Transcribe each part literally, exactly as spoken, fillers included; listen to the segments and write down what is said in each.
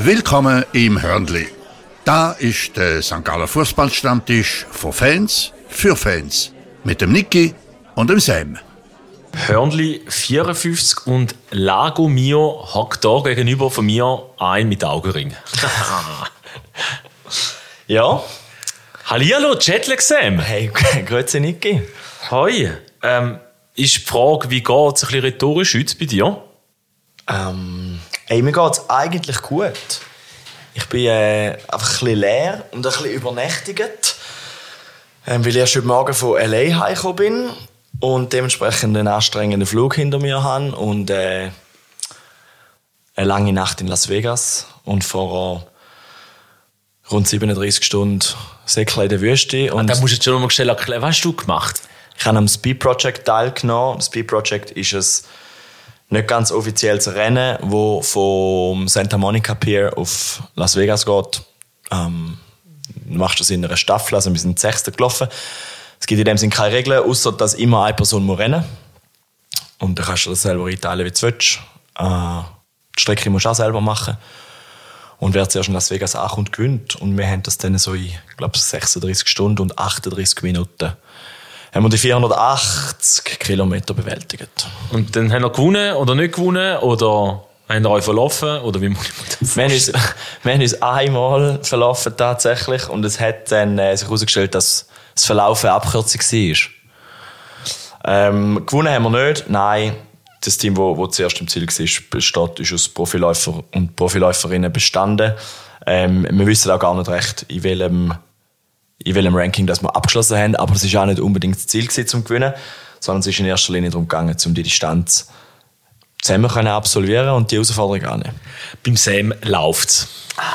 Willkommen im Hörnli. Da ist der Sankt Galler Fußballstammtisch von Fans für Fans. Mit dem Niki und dem Sam. Hörnli vierundfünfzig und Lago Mio hockt da gegenüber von mir ein mit Augenring. Ja. Hallihallo, Jetlag Sam. Hey, grüezi Niki. Hoi. Ähm, ist die Frage, wie geht es ein bisschen rhetorisch heute bei dir? Ähm, hey, mir geht es eigentlich gut. Ich bin äh, einfach ein bisschen leer und ein bisschen übernächtigt, ähm, weil ich erst heute Morgen von L A heimgekommen bin und dementsprechend einen anstrengenden Flug hinter mir habe und äh, eine lange Nacht in Las Vegas und vor rund siebenunddreißig Stunden Säckchen in der Wüste. Und da musst du jetzt schon noch mal schnell erklären, was hast du gemacht? Ich habe am Speed Project teilgenommen. Das Speed Project ist ein nicht ganz offizielles Rennen, das vom Santa Monica Pier auf Las Vegas geht. Ähm, du machst das in einer Staffel, also wir sind Sechster gelaufen. Es gibt in dem Sinne keine Regeln, außer dass immer eine Person muss rennen muss. Und dann kannst du das selber einteilen, wie du willst. Äh, die Strecke musst du auch selber machen. Und wer zuerst in Las Vegas ankommt, gewinnt. Und wir haben das dann so in, ich glaube, sechsunddreißig Stunden und achtunddreißig Minuten haben wir die vierhundertachtzig Kilometer bewältigt. Und dann haben wir gewonnen oder nicht gewonnen? Oder haben wir euch verlaufen? Oder wie muss ich mir das wir, haben uns, wir haben uns einmal verlaufen tatsächlich. Und es hat dann äh, sich herausgestellt, dass das Verlaufen eine Abkürzung war. Ähm, gewonnen haben wir nicht. Nein, das Team, das zuerst im Ziel war, besteht, ist aus Profiläufer und Profiläuferinnen bestanden. Ähm, wir wissen auch gar nicht recht, in welchem in welchem Ranking das wir abgeschlossen haben, aber es war auch nicht unbedingt das Ziel gewesen, zum Gewinnen, sondern es ist in erster Linie darum gegangen, um die Distanz zusammen zu absolvieren und die Herausforderung annehmen. Beim Sam läuft es.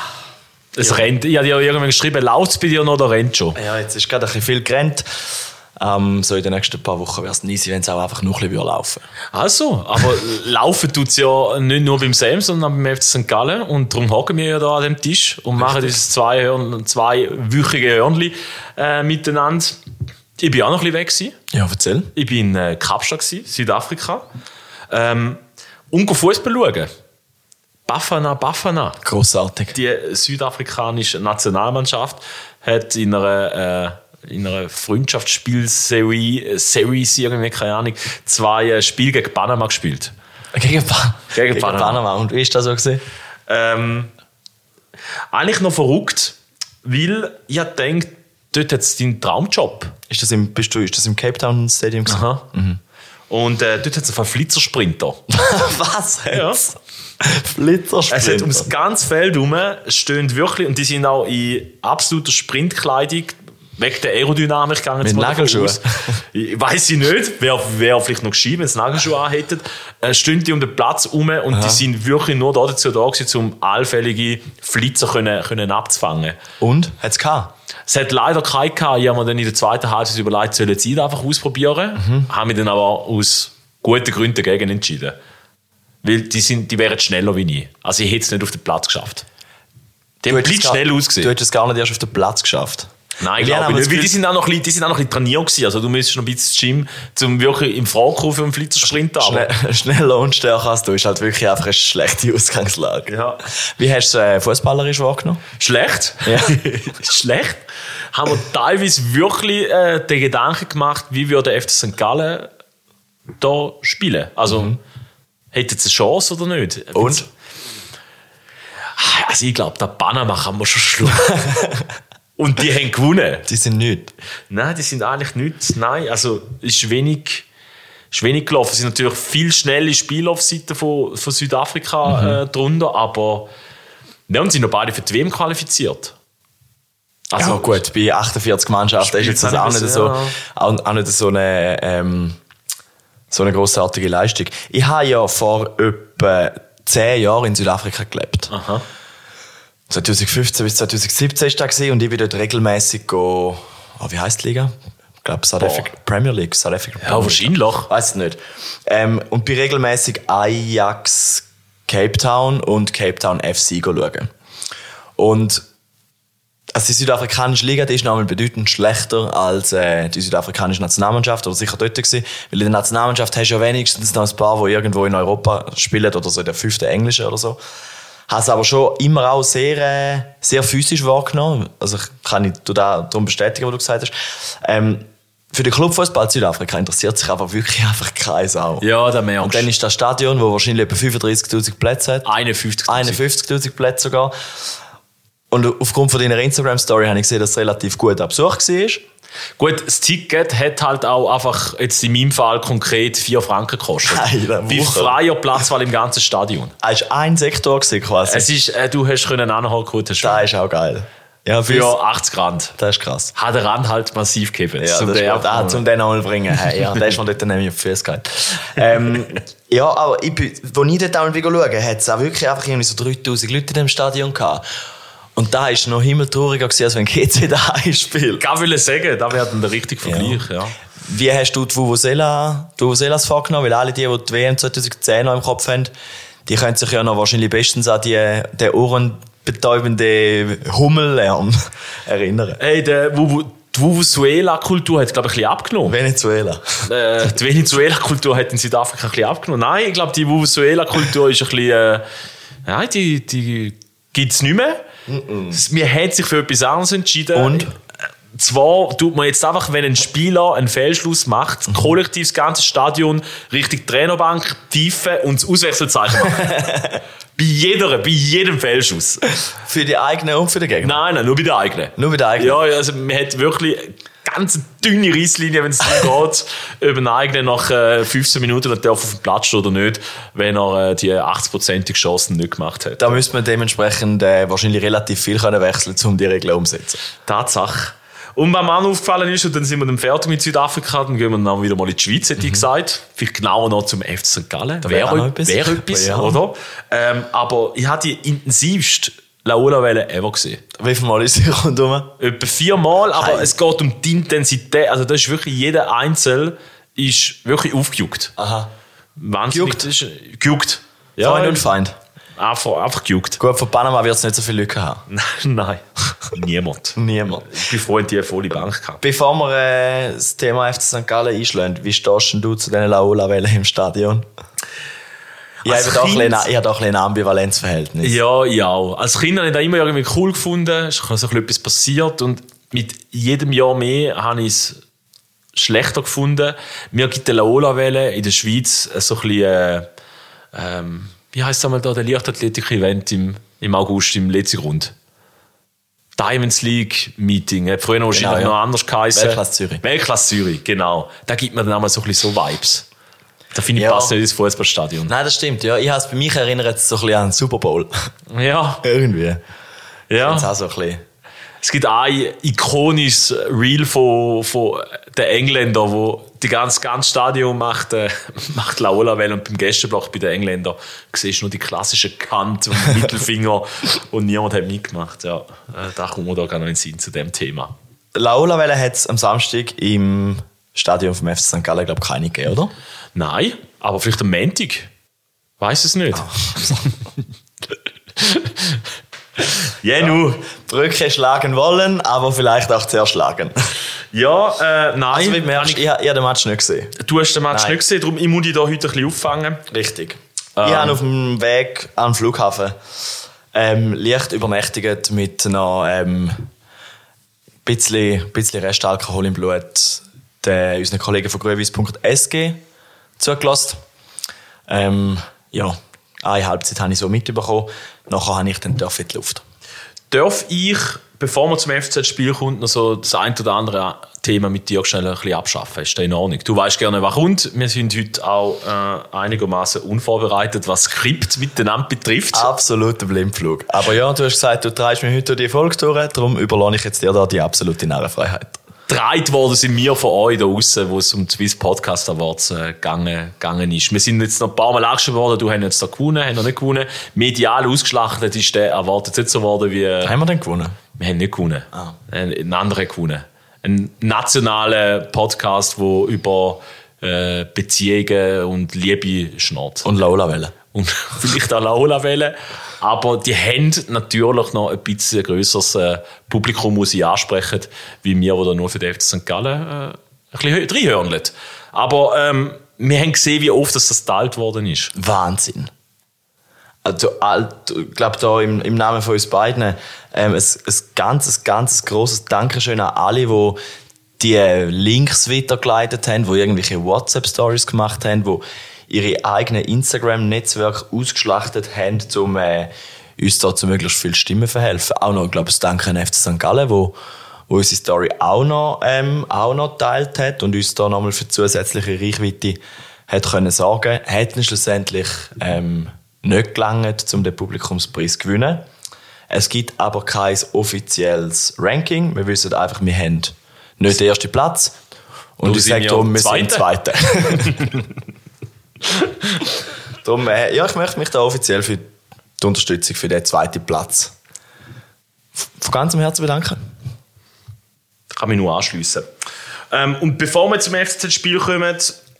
Es Ja. rennt. Ich habe dir irgendwann geschrieben, läuft es bei dir noch oder rennt schon? Ja, jetzt ist gerade ein bisschen viel gerannt. Ähm, so in den nächsten paar Wochen wäre es easy, wenn es auch einfach noch ein bisschen laufen würde. Also, aber laufen tut es ja nicht nur beim Sam, sondern auch beim F C Sankt Gallen. Und darum hocken wir ja da an dem Tisch und machen dieses zwei, Hörn- zwei wöchige Hörnli äh, miteinander. Ich war auch noch ein bisschen weg gewesen. Ja, erzähl. Ich war in äh, Kapstadt, gewesen, Südafrika. Ähm, und Fußball schauen. Bafana, Bafana. Grossartig. Die südafrikanische Nationalmannschaft hat in einer, äh, in einer Freundschaftsspielserie, Series, irgendwie, keine Ahnung, zwei äh, Spiele gegen Panama gespielt. Gegen, pa- Gegen gegen Panama. Panama. Und wie ist das so gewesen? Ähm, eigentlich noch verrückt, weil ich denke, dort hat es deinen Traumjob. Ist das im, bist du, ist das im Cape Town Stadium gewesen? Aha. Mhm. Und äh, dort hat es einen Flitzersprinter. Was? Ja. Flitzersprinter. Es hat ums ganze Feld herum, stehen wirklich, und die sind auch in absoluter Sprintkleidung, wegen der Aerodynamik gegangen. Mit Nagelschuhen? Ich weiss ich nicht, wer, wer vielleicht noch geschrieben, wenn sie Nagelschuhe anhätten. Äh, stehen die um den Platz herum und Aha. die sind wirklich nur dazu da gewesen, um allfällige Flitzer können, können abzufangen. Und? Hat es gehabt? Es hat leider keinen gehabt. Ich habe mir dann in der zweiten Halbzeit überlegt, sollen sie das einfach ausprobieren. Mhm. Haben mich dann aber aus guten Gründen dagegen entschieden. Weil die, sind, die wären schneller wie ich. Also ich hätte es nicht auf den Platz geschafft. Die haben hättest blind gar- schnell ausgesehen. Du hättest es gar nicht erst auf den Platz geschafft. Nein, Weil glaube ich ich habe nicht. Weil das die sind auch noch ein bisschen, die sind auch noch ein bisschen trainiert gewesen. Also du müsstest noch ein bisschen ins Gym, um wirklich im Frage für einen Flitzersprint zu haben. Schnell, schneller und stärker als du ist halt wirklich einfach eine schlechte Ausgangslage. Ja. Wie hast du es äh, fußballerisch wahrgenommen? Schlecht. Ja. Schlecht. Haben wir teilweise wirklich äh, den Gedanken gemacht, wie würde der F C Sankt Gallen da spielen. Also, mhm. hätte es eine Chance oder nicht? Und? Also ich glaube, der Panama kann man schon schlagen. Und die haben gewonnen. Die sind nicht. Nein, die sind eigentlich nichts. Nein, also es ist wenig, ist wenig gelaufen. Es sind natürlich viel schnelle Spieler auf der Seite von, von Südafrika mhm. äh, drunter, aber ja, und sind noch beide für die W M qualifiziert. Also ja, gut, bei achtundvierzig Mannschaften ist jetzt das auch nicht, so, auch, auch nicht so eine, ähm, so eine grossartige Leistung. Ich habe ja vor etwa zehn Jahren in Südafrika gelebt. Aha. zwanzig fünfzehn bis zwanzig siebzehn war das und ich bin dort regelmässig go, oh, wie heisst die Liga? Ich glaube South Africa Premier League. South Africa Premier Ja, wahrscheinlich. Weiß es nicht. Ähm, und bin regelmässig Ajax Cape Town und Cape Town F C schauen. Und also die südafrikanische Liga, die ist nochmal bedeutend schlechter als äh, die südafrikanische Nationalmannschaft, oder sicher dort gewesen. Weil in der Nationalmannschaft hast du ja wenigstens noch ein paar, die irgendwo in Europa spielen, oder so in der fünften Englischen oder so. habe es aber schon immer auch sehr, äh, sehr physisch wahrgenommen. Also ich kann nicht darum bestätigen, was du gesagt hast. Ähm, für den Clubfußball Südafrika interessiert sich aber wirklich einfach keine Sau. Ja, da merkst Und dann ist das Stadion, das wahrscheinlich etwa fünfunddreißigtausend Plätze hat. einundfünfzigtausend. einundfünfzigtausend Plätze sogar. Und aufgrund von deiner Instagram-Story habe ich gesehen, dass es relativ gut besucht war. Gut, das Ticket hat halt auch einfach, jetzt in meinem Fall konkret, vier Franken gekostet. Nein, bei freier Platzwahl im ganzen Stadion. Es war ein Sektor quasi. Es ist, äh, du hast können anholen, gut, hast das ist auch geil. Ja, für achtzig Rand. Das ist krass. Hat der Rand halt massiv gegeben. Ja, zum das ist ah, zum den einmal bringen. Hey, ja, der ist mir dort nämlich auf die Füße gehalten. ähm, ja, aber ich, als ich dort einmal schaue, hat es auch wirklich einfach irgendwie so dreitausend Leute in dem Stadion gehabt. Und da war es noch himmeltrauriger, als wenn G C daheim spielt. Ich will sagen, da wäre dann der richtige Vergleich. Ja. Ja. Wie hast du die Vuvuzela, die Vuvuzelas vorgenommen? Weil alle die, die die W M zwanzig zehn noch im Kopf haben, die können sich ja noch wahrscheinlich bestens an die, den ohrenbetäubenden Hummellärm erinnern. Hey, der Vuvu, die Venezuela-Kultur hat, glaube ich, ein bisschen abgenommen. Venezuela. Äh, die Venezuela-Kultur hat in Südafrika ein bisschen abgenommen. Nein, ich glaube, die Venezuela-Kultur ist ein bisschen... Äh, ja, die, die gibt es nicht mehr. Mm-mm. Man hat sich für etwas anderes entschieden. Und? Zwar tut man jetzt einfach, wenn ein Spieler einen Fehlschluss macht, mhm. kollektiv das ganze Stadion Richtung Trainerbank, Tiefe und das Auswechselzeichen machen. bei jeder, bei jedem Fehlschuss. Für die eigenen und für den Gegner? Nein, nein, nur bei den eigenen. Nur bei den eigenen? Ja, also man hat wirklich eine ganz dünne Reisslinie, wenn es darum geht, über den eigenen nach äh, fünfzehn Minuten darf er auf dem Platz stehen oder nicht, wenn er äh, die achtzig-prozentige Chancen nicht gemacht hat. Da müsste man dementsprechend äh, wahrscheinlich relativ viel können wechseln, um die Regeln umzusetzen. Tatsache. Und was mir auch aufgefallen ist, und dann sind wir dann fertig mit Südafrika, dann gehen wir dann wieder mal in die Schweiz, hätte ich mhm. gesagt. Vielleicht genauer noch zum F C Sankt Gallen. Da wäre wär etwas, wär etwas ja. oder? Ähm, aber ich habe die intensivste Laola-Welle ever gesehen. Wie viele Mal ist sie rundherum? Etwa viermal, aber Nein. es geht um die Intensität. Also das ist wirklich, jeder Einzel ist wirklich aufgejuckt. Aha. Wahnsinnig. Gejuckt? Gejuckt. Ja, Freund und Feind. Einfach, einfach gejuckt. Gut, von Panama wird es nicht so viele Leute haben. Nein, niemand. Niemand. Ich bin froh, die eine volle Bank gehabt. Bevor wir äh, das Thema F C Sankt Gallen einschlagen, wie stehst du zu diesen Laola-Wellen im Stadion? Ich habe doch ein, ein, ein Ambivalenzverhältnis. Ja, ja. Als Kind habe ich das immer irgendwie cool gefunden. Es ist so etwas passiert und mit jedem Jahr mehr habe ich es schlechter gefunden. Mir gibt die Laola-Welle in der Schweiz so ein bisschen, äh, ähm, wie heisst es einmal da, der Leichtathletik-Event im, im August im Letzigrund. Diamonds League Meeting. Hat früher wahrscheinlich genau, ja. noch anders geheißen. Weltklasse Zürich. Weltklasse Zürich, genau. Da gibt mir dann einmal so ein bisschen so Vibes. Da finde ich, ja. passt nicht ins Fußballstadion. Nein, das stimmt. Ja, ich habe es bei mich erinnert so ein bisschen an den Super Bowl. Ja. Irgendwie. Ja. Das auch so ein bisschen. Es gibt ein ikonisches Reel von, von den Engländern, wo die ganze, ganze Stadion macht, äh, macht Laola-Welle und beim Gästeblock bei den Engländern siehst du nur die klassische Kant und Mittelfinger und niemand hat mitgemacht. Ja, da kommen wir da gar noch in den Sinn zu dem Thema. Laola-Welle hat es am Samstag im Stadion vom F C Sankt Gallen, glaube ich, keine gegeben, oder? Nein, aber vielleicht am Montag. Weiß es nicht. Ja, yeah, nu. Brücke schlagen wollen, aber vielleicht auch zerschlagen. Ja, äh, nein. Also, wie merkst, ich, ich habe den Match nicht gesehen. Du hast den Match nein. nicht gesehen, darum ich muss dich da heute ein bisschen auffangen. Richtig. Ähm. Ich habe auf dem Weg am Flughafen ähm, leicht übernächtigt mit noch ähm, ein bisschen, bisschen Restalkohol im Blut den, unseren Kollegen von grüwis punkt s g zugelassen. Ähm, ja, eine Halbzeit habe ich so mitbekommen. Nachher habe ich dann in die Luft. Darf ich, bevor wir zum F C Z-Spiel kommt, noch so das ein oder andere Thema mit dir schnell ein bisschen abschaffen? Ist das in Ordnung? Du weißt gerne, was kommt. Wir sind heute auch äh, einigermaßen unvorbereitet, was Skript miteinander betrifft. Absoluter Blindflug. Aber ja, du hast gesagt, du treibst mir heute die Folge durch, darum überlasse ich jetzt dir da die absolute Narrenfreiheit. Gedreht worden sind wir von euch da draussen, wo es um die Swiss Podcast Awards äh, gegangen, gegangen ist. Wir sind jetzt noch ein paar Mal angeschrieben worden, du hast jetzt da gewonnen, haben noch nicht gewonnen. Medial ausgeschlachtet ist der Award nicht so geworden wie... Haben wir denn gewonnen? Wir haben nicht gewonnen. Ah. Ein, ein anderer gewonnen. Ein nationaler Podcast, der über äh, Beziehungen und Liebe schnurrt. Und Laola-Welle. Und vielleicht auch Laola-Welle. Aber die haben natürlich noch ein bisschen grösseres äh, Publikum, das sie ansprechen, wie wir, die nur für den F C Sankt Gallen äh, ein bisschen reinhören. Aber ähm, wir haben gesehen, wie oft das geteilt worden ist. Wahnsinn. Also, ich glaube, da im, im Namen von uns beiden ähm, ein, ein ganz, ein ganz grosses Dankeschön an alle, die die Links weitergeleitet haben, die irgendwelche WhatsApp-Stories gemacht haben, die ihre eigenen Instagram-Netzwerke ausgeschlachtet haben, um äh, uns da zu möglichst viel Stimmen zu verhelfen. Auch noch, ich glaube, das Danke an F C Sankt Gallen, wo, wo unsere Story auch noch, ähm, auch noch geteilt hat und uns da nochmal für zusätzliche Reichweite hat können sorgen. Hat dann schlussendlich ähm, nicht gelangt, um den Publikumspreis zu gewinnen. Es gibt aber kein offizielles Ranking. Wir wissen einfach, wir haben nicht den ersten Platz. Und Du ich sage darum, wir sind Zweite. Darum, äh, ja, ich möchte mich da offiziell für die Unterstützung für den zweiten Platz von ganzem Herzen bedanken. Da kann mich nur anschliessen. Ähm, und bevor wir zum F C Z-Spiel kommen,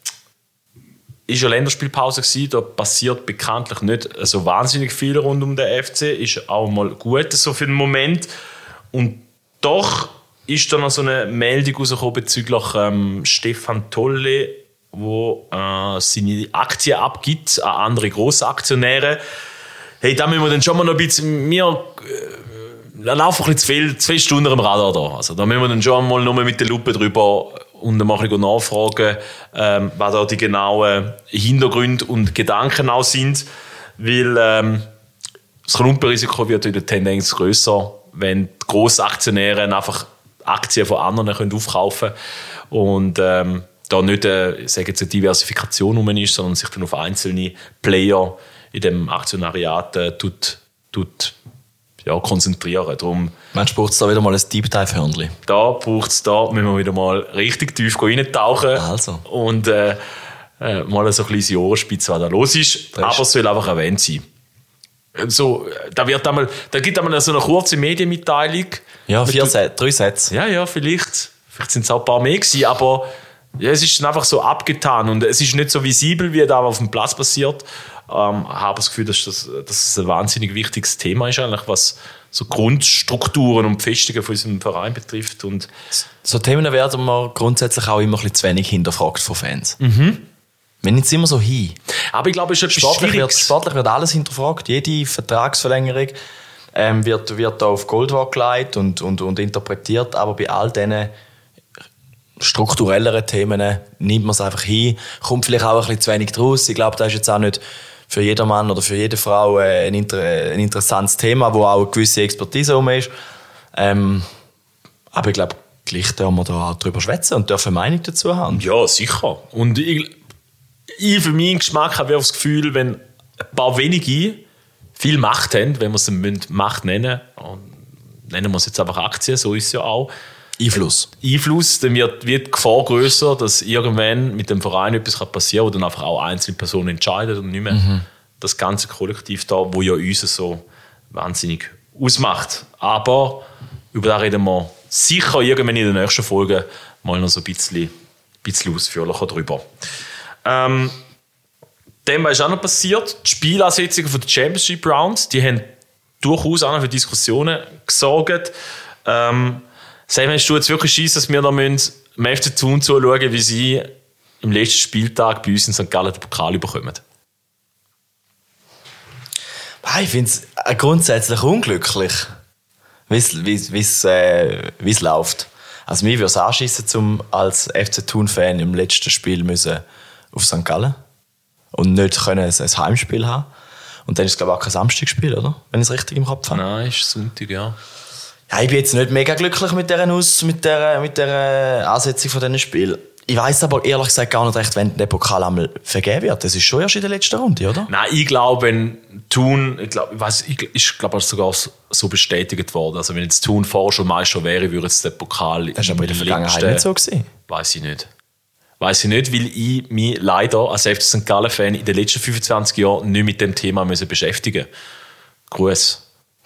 ist ja Länderspielpause gewesen. Da passiert bekanntlich nicht so wahnsinnig viel rund um den F C. Ist auch mal gut so für den Moment. Und doch ist da noch so eine Meldung rausgekommen bezüglich ähm, Stefan Tolle, wo äh, seine Aktien abgibt an andere Grossaktionäre. Hey, da müssen wir dann schon mal noch ein bisschen, wir äh, laufen ein bisschen zu viel, zu viele Stunden am Radar da. Also da müssen wir dann schon mal noch mit der Lupe drüber und dann mal ein bisschen nachfragen, ähm, was da die genauen Hintergründe und Gedanken auch sind, weil ähm, das Klumpenrisiko wird in der Tendenz grösser, wenn die Grossaktionäre einfach Aktien von anderen können aufkaufen können und ähm, da nicht äh, sagen jetzt eine Diversifikation rum ist, sondern sich dann auf einzelne Player in dem Aktionariat äh, tut, tut, ja, konzentrieren. Darum, Meinst du, braucht es da wieder mal ein Deep Dive Hörnli? Da braucht es, da müssen wir wieder mal richtig tief reintauchen also. und äh, äh, mal so ein bisschen die Ohrenspitze, was da los ist. Das aber es soll einfach erwähnt sein. So, da, wird einmal, da gibt es einmal so eine kurze Medienmitteilung. Ja, vier Sätze, drei Sätze. Ja, ja, vielleicht. Vielleicht sind es auch ein paar mehr gewesen, aber ja, es ist einfach so abgetan und es ist nicht so visibel, wie da auf dem Platz passiert. Ähm, ich habe das Gefühl, dass das, dass das ein wahnsinnig wichtiges Thema ist, eigentlich, was so Grundstrukturen und Festungen von unserem Verein betrifft. Und so Themen werden wir grundsätzlich auch immer ein bisschen zu wenig hinterfragt von Fans. Mhm. Wir nehmen es immer so hin. Aber ich glaube, es ist etwas sportlich wird, Schwieriges. sportlich wird alles hinterfragt. Jede Vertragsverlängerung ähm, wird, wird da auf Goldwaage gelegt und, und, und interpretiert. Aber bei all diesen strukturelleren Themen nimmt man es einfach hin. Kommt vielleicht auch ein bisschen zu wenig draus. Ich glaube, das ist jetzt auch nicht für jeden Mann oder für jede Frau ein, inter- ein interessantes Thema, wo auch eine gewisse Expertise um ist. Ähm, aber ich glaube, gleich dürfen wir da auch drüber schwätzen und dürfen eine Meinung dazu haben. Ja, sicher. Und ich, ich für meinen Geschmack habe das Gefühl, wenn ein paar wenige viel Macht haben, wenn wir es Macht nennen, nennen wir es jetzt einfach Aktien, so ist es ja auch. Einfluss. Einfluss, dann wird, wird die Gefahr grösser, dass irgendwann mit dem Verein etwas passieren kann, wo dann einfach auch einzelne Personen entscheiden und nicht mehr mhm. das ganze Kollektiv da, wo ja uns so wahnsinnig ausmacht. Aber über das reden wir sicher irgendwann in der nächsten Folge mal noch so ein bisschen, bisschen ausführlicher drüber. Ähm, dem ist auch noch passiert. Die Spielansetzungen von der Championship Round, die haben durchaus auch noch für Diskussionen gesorgt. Ähm, Sam, hast du jetzt wirklich Schiss, dass wir noch im F C Thun zuschauen, wie sie im letzten Spieltag bei uns in Sankt Gallen den Pokal bekommen? Ich finde es grundsätzlich unglücklich, wie es äh, läuft. Also mir würde es anschiessen, um als F C Thun-Fan im letzten Spiel müssen auf Sankt Gallen und nicht können ein Heimspiel haben. Und dann ist es, glaube ich, auch kein Samstagspiel, oder? Wenn ich es richtig im Kopf habe. Nein, ist Sonntag, ja. Ja, ich bin jetzt nicht mega glücklich mit dieser, Aus- mit dieser, mit dieser Ansetzung von diesen Spielen. Ich weiss aber ehrlich gesagt gar nicht recht, wenn der Pokal einmal vergeben wird. Das ist schon erst in der letzten Runde, oder? Nein, ich glaube, wenn Thun, ich glaube, ich weiss, ich, ich glaube, es ist sogar so bestätigt worden. Also wenn jetzt Thun vorher schon Meister wäre, würde es der Pokal. Das war aber in der Vergangenheit nicht so gewesen. Weiss ich nicht. Weiss ich nicht, weil ich mich leider als F C Sankt Gallen-Fan in den letzten fünfundzwanzig Jahren nicht mit dem Thema müssen beschäftigen. Gruß.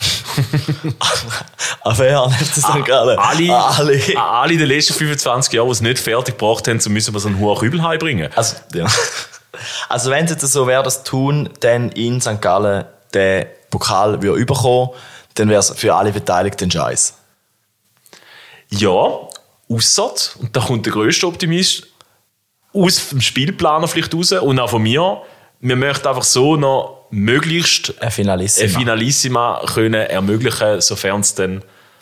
Aber ja, F C Sankt Gallen. Alle, alle. alle in den letzten fünfundzwanzig Jahren, die es nicht fertig gebracht haben, so müssen wir so einen hohen Kübel heimbringen. Also, ja. Also wenn es jetzt so wäre, dass Thun dann in Sankt Gallen den Pokal überkommen, dann wäre es für alle Beteiligten Scheiß. Ja, ausser, und da kommt der grösste Optimist aus dem Spielplaner vielleicht raus und auch von mir, wir möchten einfach so noch möglichst eine Finalissima, eine Finalissima können ermöglichen, sofern es dann...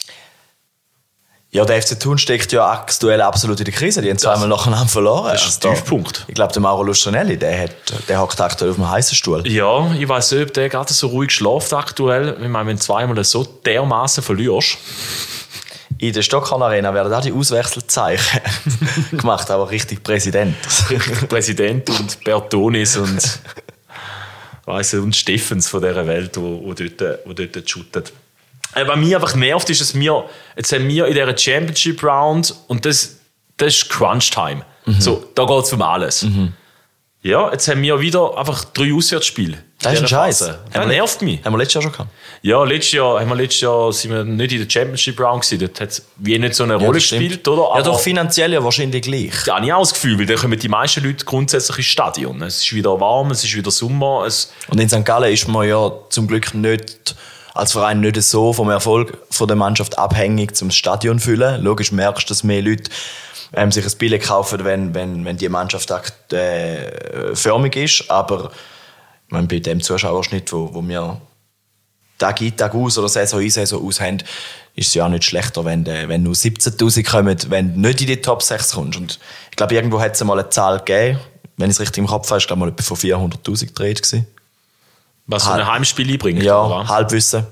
Ja, der F C Thun steckt ja aktuell absolut in der Krise. Die haben zweimal nacheinander verloren. Das ist ein Tiefpunkt. Ich glaube, der Mauro Lustranelli, der, hat, der hockt aktuell auf dem heißen Stuhl. Ja, ich weiss nicht, ob der gerade so ruhig schläft aktuell. Ich meine, wenn du zweimal so dermaßen verlierst. In der Stockholm Arena werden auch die Auswechselzeichen gemacht, aber richtig Präsident. Richtig Präsident und Bertonis und, weiss ich, und Steffens von dieser Welt, wo, wo dort, wo dort shootet. Was mich einfach nervt, ist, dass wir, jetzt haben wir in dieser Championship Round, und das, das ist Crunch-Time. Mhm. So, da geht es um alles. Mhm. Ja, jetzt haben wir wieder einfach drei Auswärtsspiele. Das ist ein Scheiß. Das nervt mich. Haben wir letztes Jahr schon gehabt? Ja, letztes Jahr, haben wir letztes Jahr sind wir nicht in der Championship Round gewesen. Dort hat es wie nicht so eine Rolle ja, gespielt, oder? Aber ja, doch finanziell ja wahrscheinlich gleich. Ja, habe ich auch das Gefühl, weil dann kommen die meisten Leute grundsätzlich ins Stadion. Es ist wieder warm, es ist wieder Sommer. Es und in Sankt Gallen ist man ja zum Glück nicht... als Verein nicht so vom Erfolg von der Mannschaft abhängig zum Stadion füllen. Logisch merkst du, dass mehr Leute ähm, sich ein Billett kaufen, wenn, wenn, wenn die Mannschaft äh, förmig ist. Aber ich meine, bei dem Zuschauerschnitt, wo, wo wir Tag ein, Tag aus oder Saison ein, Saison aus haben, ist es ja auch nicht schlechter, wenn, de, wenn nur siebzehntausend kommen, wenn du nicht in die Top sechs kommst. Und ich glaube, irgendwo hat es mal eine Zahl gegeben, wenn ich es richtig im Kopf habe, ist glaube ich mal von vierhunderttausend gedreht gewesen. Was so ein Heimspiel einbringt? Ja, oder? Halbwissen.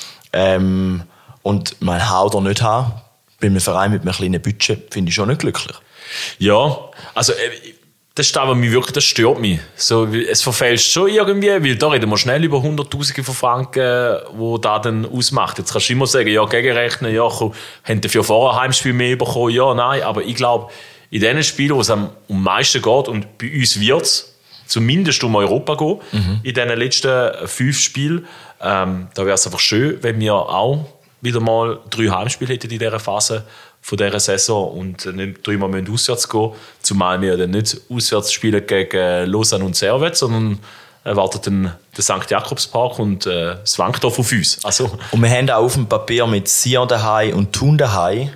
Ähm, und mein Hau oder nicht haben, bei einem Verein mit einem kleinen Budget, finde ich schon nicht glücklich. Ja, also das ist das, was mich wirklich, das stört mich. So, es verfälscht schon irgendwie, weil da reden wir schnell über Hunderttausende von Franken, wo da dann ausmacht. Jetzt kannst du immer sagen, ja, gegenrechnen, ja, komm, haben dafür vorher ein Heimspiel mehr bekommen, ja, nein, aber ich glaube, in diesen Spielen, wo es am meisten geht, und bei uns wird es zumindest um Europa gehen, mhm. in diesen letzten fünf Spielen. Ähm, da wäre es einfach schön, wenn wir auch wieder mal drei Heimspiele hätten in dieser Phase von dieser Saison und nicht dreimal auswärts gehen müssen. Zumal wir dann nicht auswärts spielen gegen Lausanne und Servette, sondern erwartet dann der Sankt Jakobspark und äh, das Wankdorf auf uns. Also. Und wir haben auch auf dem Papier mit Sion daheim und Thun daheim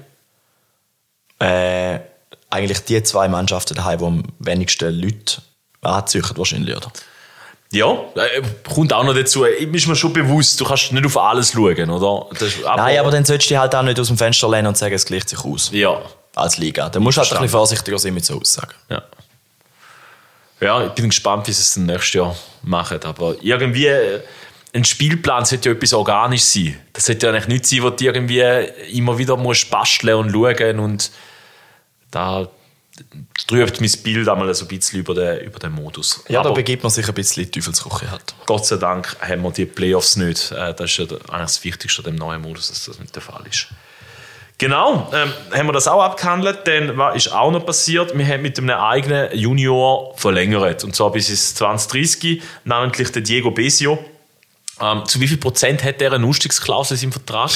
äh, eigentlich die zwei Mannschaften daheim, die am wenigsten Leute anziehen wahrscheinlich, oder? Ja, äh, kommt auch noch dazu. Ist mir schon bewusst, du kannst nicht auf alles schauen, oder? Das, aber Nein, aber dann solltest du dich halt auch nicht aus dem Fenster lehnen und sagen, es gleicht sich aus. Ja. Als Liga. Dann musst du halt ein bisschen vorsichtiger sein mit so Aussagen. Ja. Ja, ich bin gespannt, wie sie es dann nächstes Jahr machen. Aber irgendwie, ein Spielplan sollte ja etwas organisch sein. Das sollte ja eigentlich nicht sein, wo du irgendwie immer wieder musst basteln und schauen und da trübt mein Bild einmal so ein bisschen über den, über den Modus. Ja, aber da begibt man sich ein bisschen in die Teufelsküche halt. Gott sei Dank haben wir die Playoffs nicht. Das ist ja eigentlich das Wichtigste an dem neuen Modus, dass das nicht der Fall ist. Genau, ähm, haben wir das auch abgehandelt, denn was ist auch noch passiert? Wir haben mit einem eigenen Junior verlängert, und zwar bis ins zwanzig dreißig, namentlich der Diego Besio. Ähm, zu wie viel Prozent hat er eine Ausstiegsklausel im Vertrag?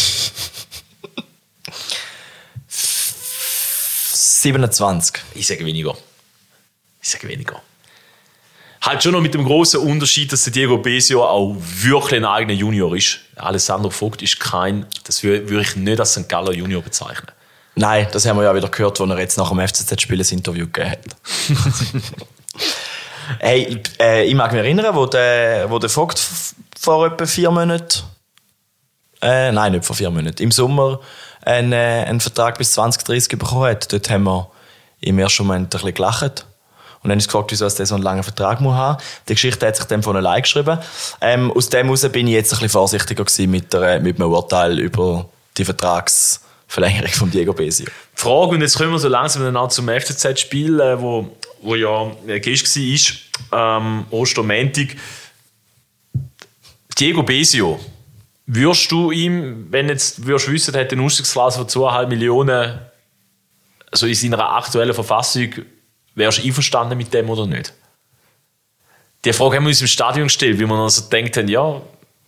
siebenundzwanzig. Ich sage weniger. Ich sage weniger. Halt schon noch mit dem grossen Unterschied, dass der Diego Besio auch wirklich ein eigener Junior ist. Alessandro Vogt ist kein, das würde ich nicht als Sankt Galler Junior bezeichnen. Nein, das haben wir ja wieder gehört, als er jetzt nach dem F C Z-Spiel ein Interview gegeben hat. Hey, äh, ich mag mich erinnern, wo der, wo der Vogt vor etwa vier Monaten, äh, nein, nicht vor vier Monaten, im Sommer einen, äh, einen Vertrag bis zwanzig dreißig bekommen hat. Dort haben wir im ersten Moment ein bisschen gelacht. Und dann ist gefragt, wieso er so einen langen Vertrag muss haben. Die Geschichte hat sich dann von allein geschrieben. Ähm, aus dem heraus bin ich jetzt ein bisschen vorsichtiger gewesen mit, der, mit dem Urteil über die Vertragsverlängerung von Diego Besio. Die Frage, und jetzt kommen wir so langsam dann auch zum F C Z-Spiel, äh, wo, wo ja gestern war, ähm, Ostermontag. Diego Besio, würdest du ihm, wenn jetzt würdest wissen, er hat eine Ausstiegsklausel von zweieinhalb Millionen, also in seiner aktuellen Verfassung, wärst du einverstanden mit dem oder nicht? Die Frage haben wir uns im Stadion gestellt, wie wir also gedacht haben, ja.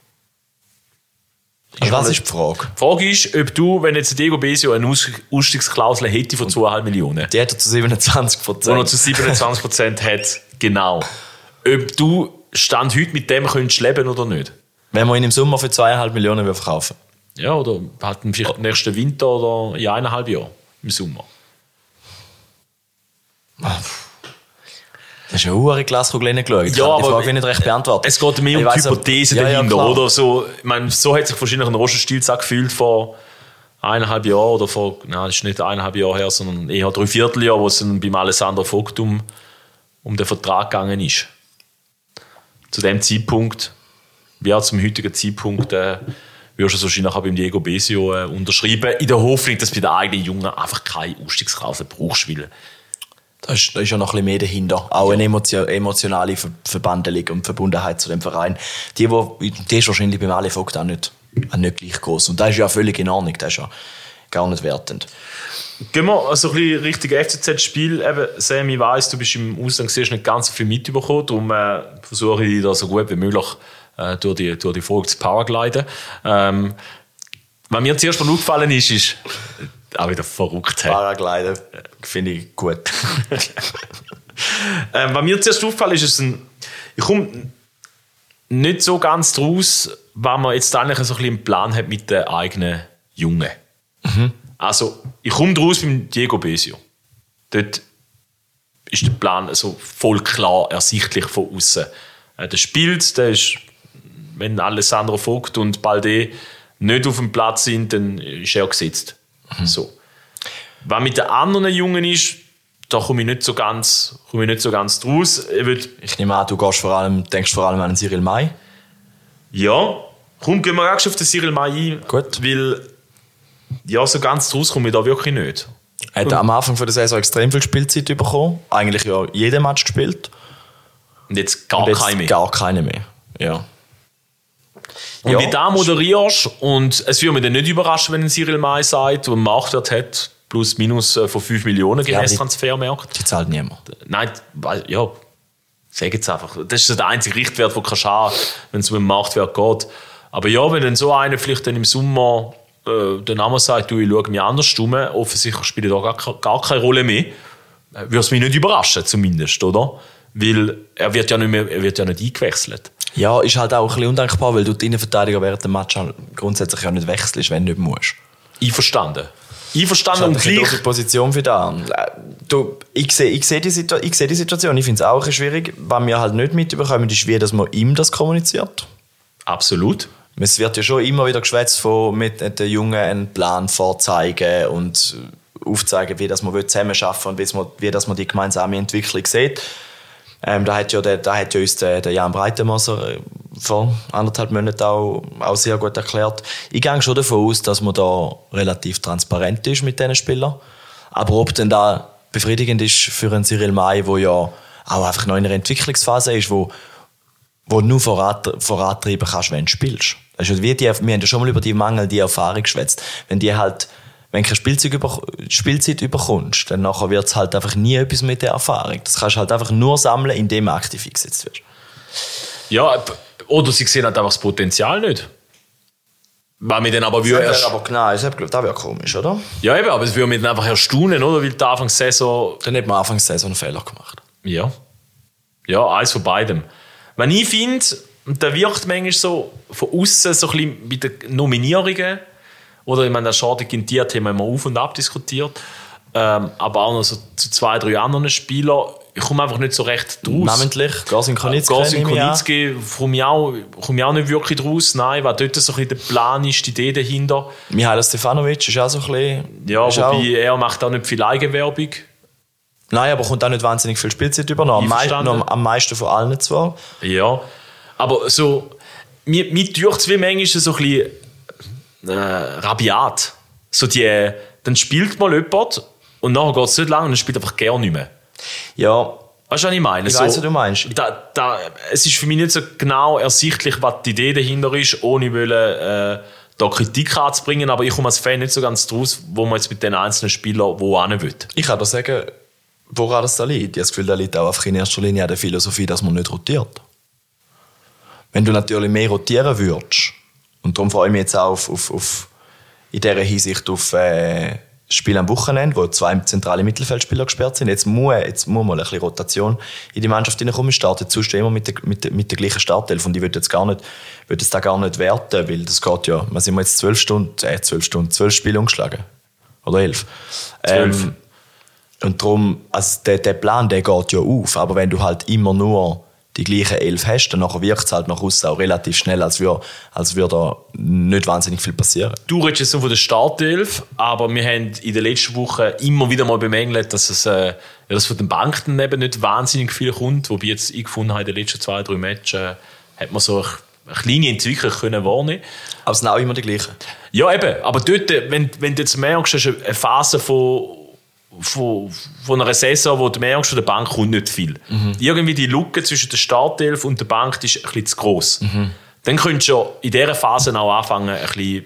Also was ist die Frage? Die Frage ist, ob du, wenn jetzt Diego Besio eine Ausstiegsklausel hätte von zweieinhalb Millionen. Die hat er zu siebenundzwanzig Prozent. Wo er zu siebenundzwanzig Prozent hat, genau. Ob du Stand heute mit dem könntest leben oder nicht? Wenn wir ihn im Sommer für zweieinhalb Millionen verkaufen. Ja, oder halt vielleicht im nächsten Winter oder in eineinhalb Jahren im Sommer. Das ist eine hohe Glaskugel reingeschaut. Ich Ja, kann die aber Frage nicht recht beantworten. Es geht mehr um Ich die weiss, Hypothese ja, ja, dahinter, klar. oder? So, ich meine, so hat sich wahrscheinlich ein Roger Stilz auch gefühlt vor eineinhalb Jahren oder vor, nein, das ist nicht eineinhalb Jahre her, sondern eher drei Vierteljahr, wo es dann beim Alessandro Vogt um, um den Vertrag gegangen ist. Zu dem Zeitpunkt, wie auch zum heutigen Zeitpunkt, äh, wirst du es wahrscheinlich auch beim Diego Besio äh, unterschreiben, in der Hoffnung, dass du bei den eigenen Jungen einfach keine Ausstiegsklausel brauchst, weil Da ist, da ist ja noch ein bisschen mehr dahinter. Auch eine emotio- emotionale Ver- Verbandelung und Verbundenheit zu dem Verein. Die, wo, die ist wahrscheinlich beim Ale Vogt auch nicht, auch nicht gleich groß. Und das ist ja völlig in Ordnung. Das ist ja gar nicht wertend. Gehen wir also ein bisschen Richtung F C Z-Spiel. Eben, Sam, ich weiss, du bist im Ausland siehst nicht ganz so viel mitbekommen. Darum äh, versuche ich da so gut wie möglich äh, durch, die, durch die Folge zu paragliden. Ähm, was mir zuerst mal aufgefallen ist, ist auch wieder verrückt. Paragliden finde ich gut. ähm, was mir zuerst aufgefallen ist, ist ein, ich komme nicht so ganz draus, was man jetzt eigentlich so ein bisschen einen Plan hat mit den eigenen Jungen. Mhm. Also, ich komme draus beim Diego Besio. Dort ist der Plan also voll klar ersichtlich von außen. Äh, der spielt, der ist, wenn Alessandro Vogt und Balde nicht auf dem Platz sind, dann ist er gesetzt. Mhm. So. Was mit den anderen Jungen ist, da komme ich nicht so ganz, komme ich nicht so ganz draus. Ich, würd, Ich nehme an, du gehst vor allem, denkst vor allem an Cyril May. ja, komm, gehen wir auch schon auf den Cyril May ein. Gut. Weil, ja, so ganz draus komme ich da wirklich nicht. Er hat am Anfang von der Saison extrem viel Spielzeit bekommen. Eigentlich ja jeden Match gespielt. Und jetzt gar Und jetzt keine mehr. Gar keine mehr. Ja. Und Ja, wie du da moderierst, und es würde mich dann nicht überraschen, wenn ein Cyril May sagt, der einen Marktwert hat, plus minus äh, von fünf Millionen gemäß die- Transfermarkt. Die zahlt niemand. Nein, weil- ja, sag jetzt einfach. Das ist so der einzige Richtwert, den du kannst haben, wenn es um den Marktwert geht. Aber ja, wenn dann so einer vielleicht dann im Sommer äh, der Name sagt, du, ich schaue mich anders um, offensichtlich spielt er da gar, ke- gar keine Rolle mehr, äh, würde es mich nicht überraschen, zumindest, oder? Weil er wird ja nicht, mehr, er wird ja nicht eingewechselt. Ja, ist halt auch ein bisschen undankbar, weil du die Innenverteidiger während dem Match halt grundsätzlich ja nicht wechselst, wenn du nicht musst. Einverstanden. Einverstanden Das und ist halt eine gleich. gute Position für da. Du, ich sehe ich sehe die, Situ- ich sehe die Situation, ich finde es auch ein bisschen schwierig. Was wir halt nicht mitbekommen, ist, wie dass man ihm das kommuniziert. Absolut. Es wird ja schon immer wieder geschwätzt von mit den Jungen einen Plan vorzeigen und aufzeigen, wie das man zusammen arbeiten und wie, man, wie das man die gemeinsame Entwicklung sieht. Ähm, da hat ja, der, da hat ja uns der, der Jan Breitenmoser vor anderthalb Monaten auch, auch sehr gut erklärt. Ich gehe schon davon aus, dass man da relativ transparent ist mit diesen Spielern. Aber ob denn da befriedigend ist für einen Cyril May, der ja auch einfach noch in einer Entwicklungsphase ist, wo, wo du nur voran, vorantreiben kannst, wenn du spielst. Das ist wie die, wir haben ja schon mal über die mangelnde Erfahrung geschwätzt. Wenn die halt, wenn du keine Spielzeit, über, Spielzeit überkommst, dann nachher wird es halt einfach nie etwas mit der Erfahrung. Das kannst du halt einfach nur sammeln, indem du aktiv eingesetzt wirst. Ja, oder sie sehen halt einfach das Potenzial nicht. Weil wir dann aber würde erst... aber genau, das wäre komisch, oder? Ja, eben, aber es würde mich dann einfach erstaunen, oder? Weil die Anfangssaison... Dann hat man Anfangs der Saison einen Fehler gemacht. Ja. Ja, eins von beidem. Wenn ich finde, und da wirkt manchmal so von außen so ein bisschen bei den Nominierungen, oder ich meine, das Schade Gintiert haben wir immer auf und ab diskutiert, ähm, aber auch noch so zu zwei, drei anderen Spielern, ich komme einfach nicht so recht draus. Namentlich, Gasin Konitzki. Gasin Konitzki komme ich, auch, komme ich auch nicht wirklich draus. Nein, weil dort so ein bisschen der Plan ist, die Idee dahinter. Mihailo Stefanovic ist auch so ein bisschen... Ja, ist wobei auch, er macht auch nicht viel Eigenwerbung. nein, aber kommt auch nicht wahnsinnig viel Spielzeit über. Noch am, mei- Einverstanden. noch am meisten von allen zwar. Ja, aber so, mir, mir tut es wie manchmal so ein bisschen äh, rabiat. So die, dann spielt mal jemand und nachher geht es nicht lang und dann spielt einfach gar nicht mehr. Ja, Weißt du, was ich meine? ich so, weiss, was du meinst. Da, da, es ist für mich nicht so genau ersichtlich, was die Idee dahinter ist, ohne wollen, äh, da Kritik anzubringen, aber ich komme als Fan nicht so ganz draus, wo man jetzt mit den einzelnen Spielern wo hin will. Ich kann dir sagen, woran das da liegt. Ich habe das Gefühl, das liegt auch einfach in erster Linie an der Philosophie, dass man nicht rotiert. Wenn du natürlich mehr rotieren würdest, und darum freue ich mich jetzt auch auf, auf, auf in dieser Hinsicht auf äh, das Spiel am Wochenende, wo zwei zentrale Mittelfeldspieler gesperrt sind. Jetzt muss, jetzt muss mal ein bisschen Rotation in die Mannschaft hineinkommen. Starten sonst immer mit der, mit, der, mit der gleichen Startelf. Und ich würde jetzt gar nicht, würde jetzt da gar nicht werten, weil das geht ja, wir sind jetzt zwölf Stunden, äh, zwölf Stunden, zwölf Spiele umgeschlagen. Oder elf. Zwölf. Ähm, Und darum, also der, der Plan, der geht ja auf, aber wenn du halt immer nur die gleichen elf hast, dann wirkt es halt nach außen auch relativ schnell, als würde, als würde da nicht wahnsinnig viel passieren. Du redest jetzt nur von der Startelf, aber wir haben in den letzten Wochen immer wieder mal bemängelt, dass es äh, ja, dass von den Banken eben nicht wahnsinnig viel kommt, wobei jetzt ich gefunden habe, in den letzten zwei, drei Matches äh, hat man so eine kleine Entwicklung können wahrnehmen. Aber es sind auch immer die gleichen. Ja, eben. Aber dort, wenn, wenn du jetzt merkst, hast du eine Phase von, von, von einer Saison, wo du merkst, von der Bank kommt nicht viel. Mhm. Irgendwie die Lücke zwischen der Startelf und der Bank ist ein bisschen zu gross. Mhm. Dann könntest du in dieser Phase auch anfangen, ein bisschen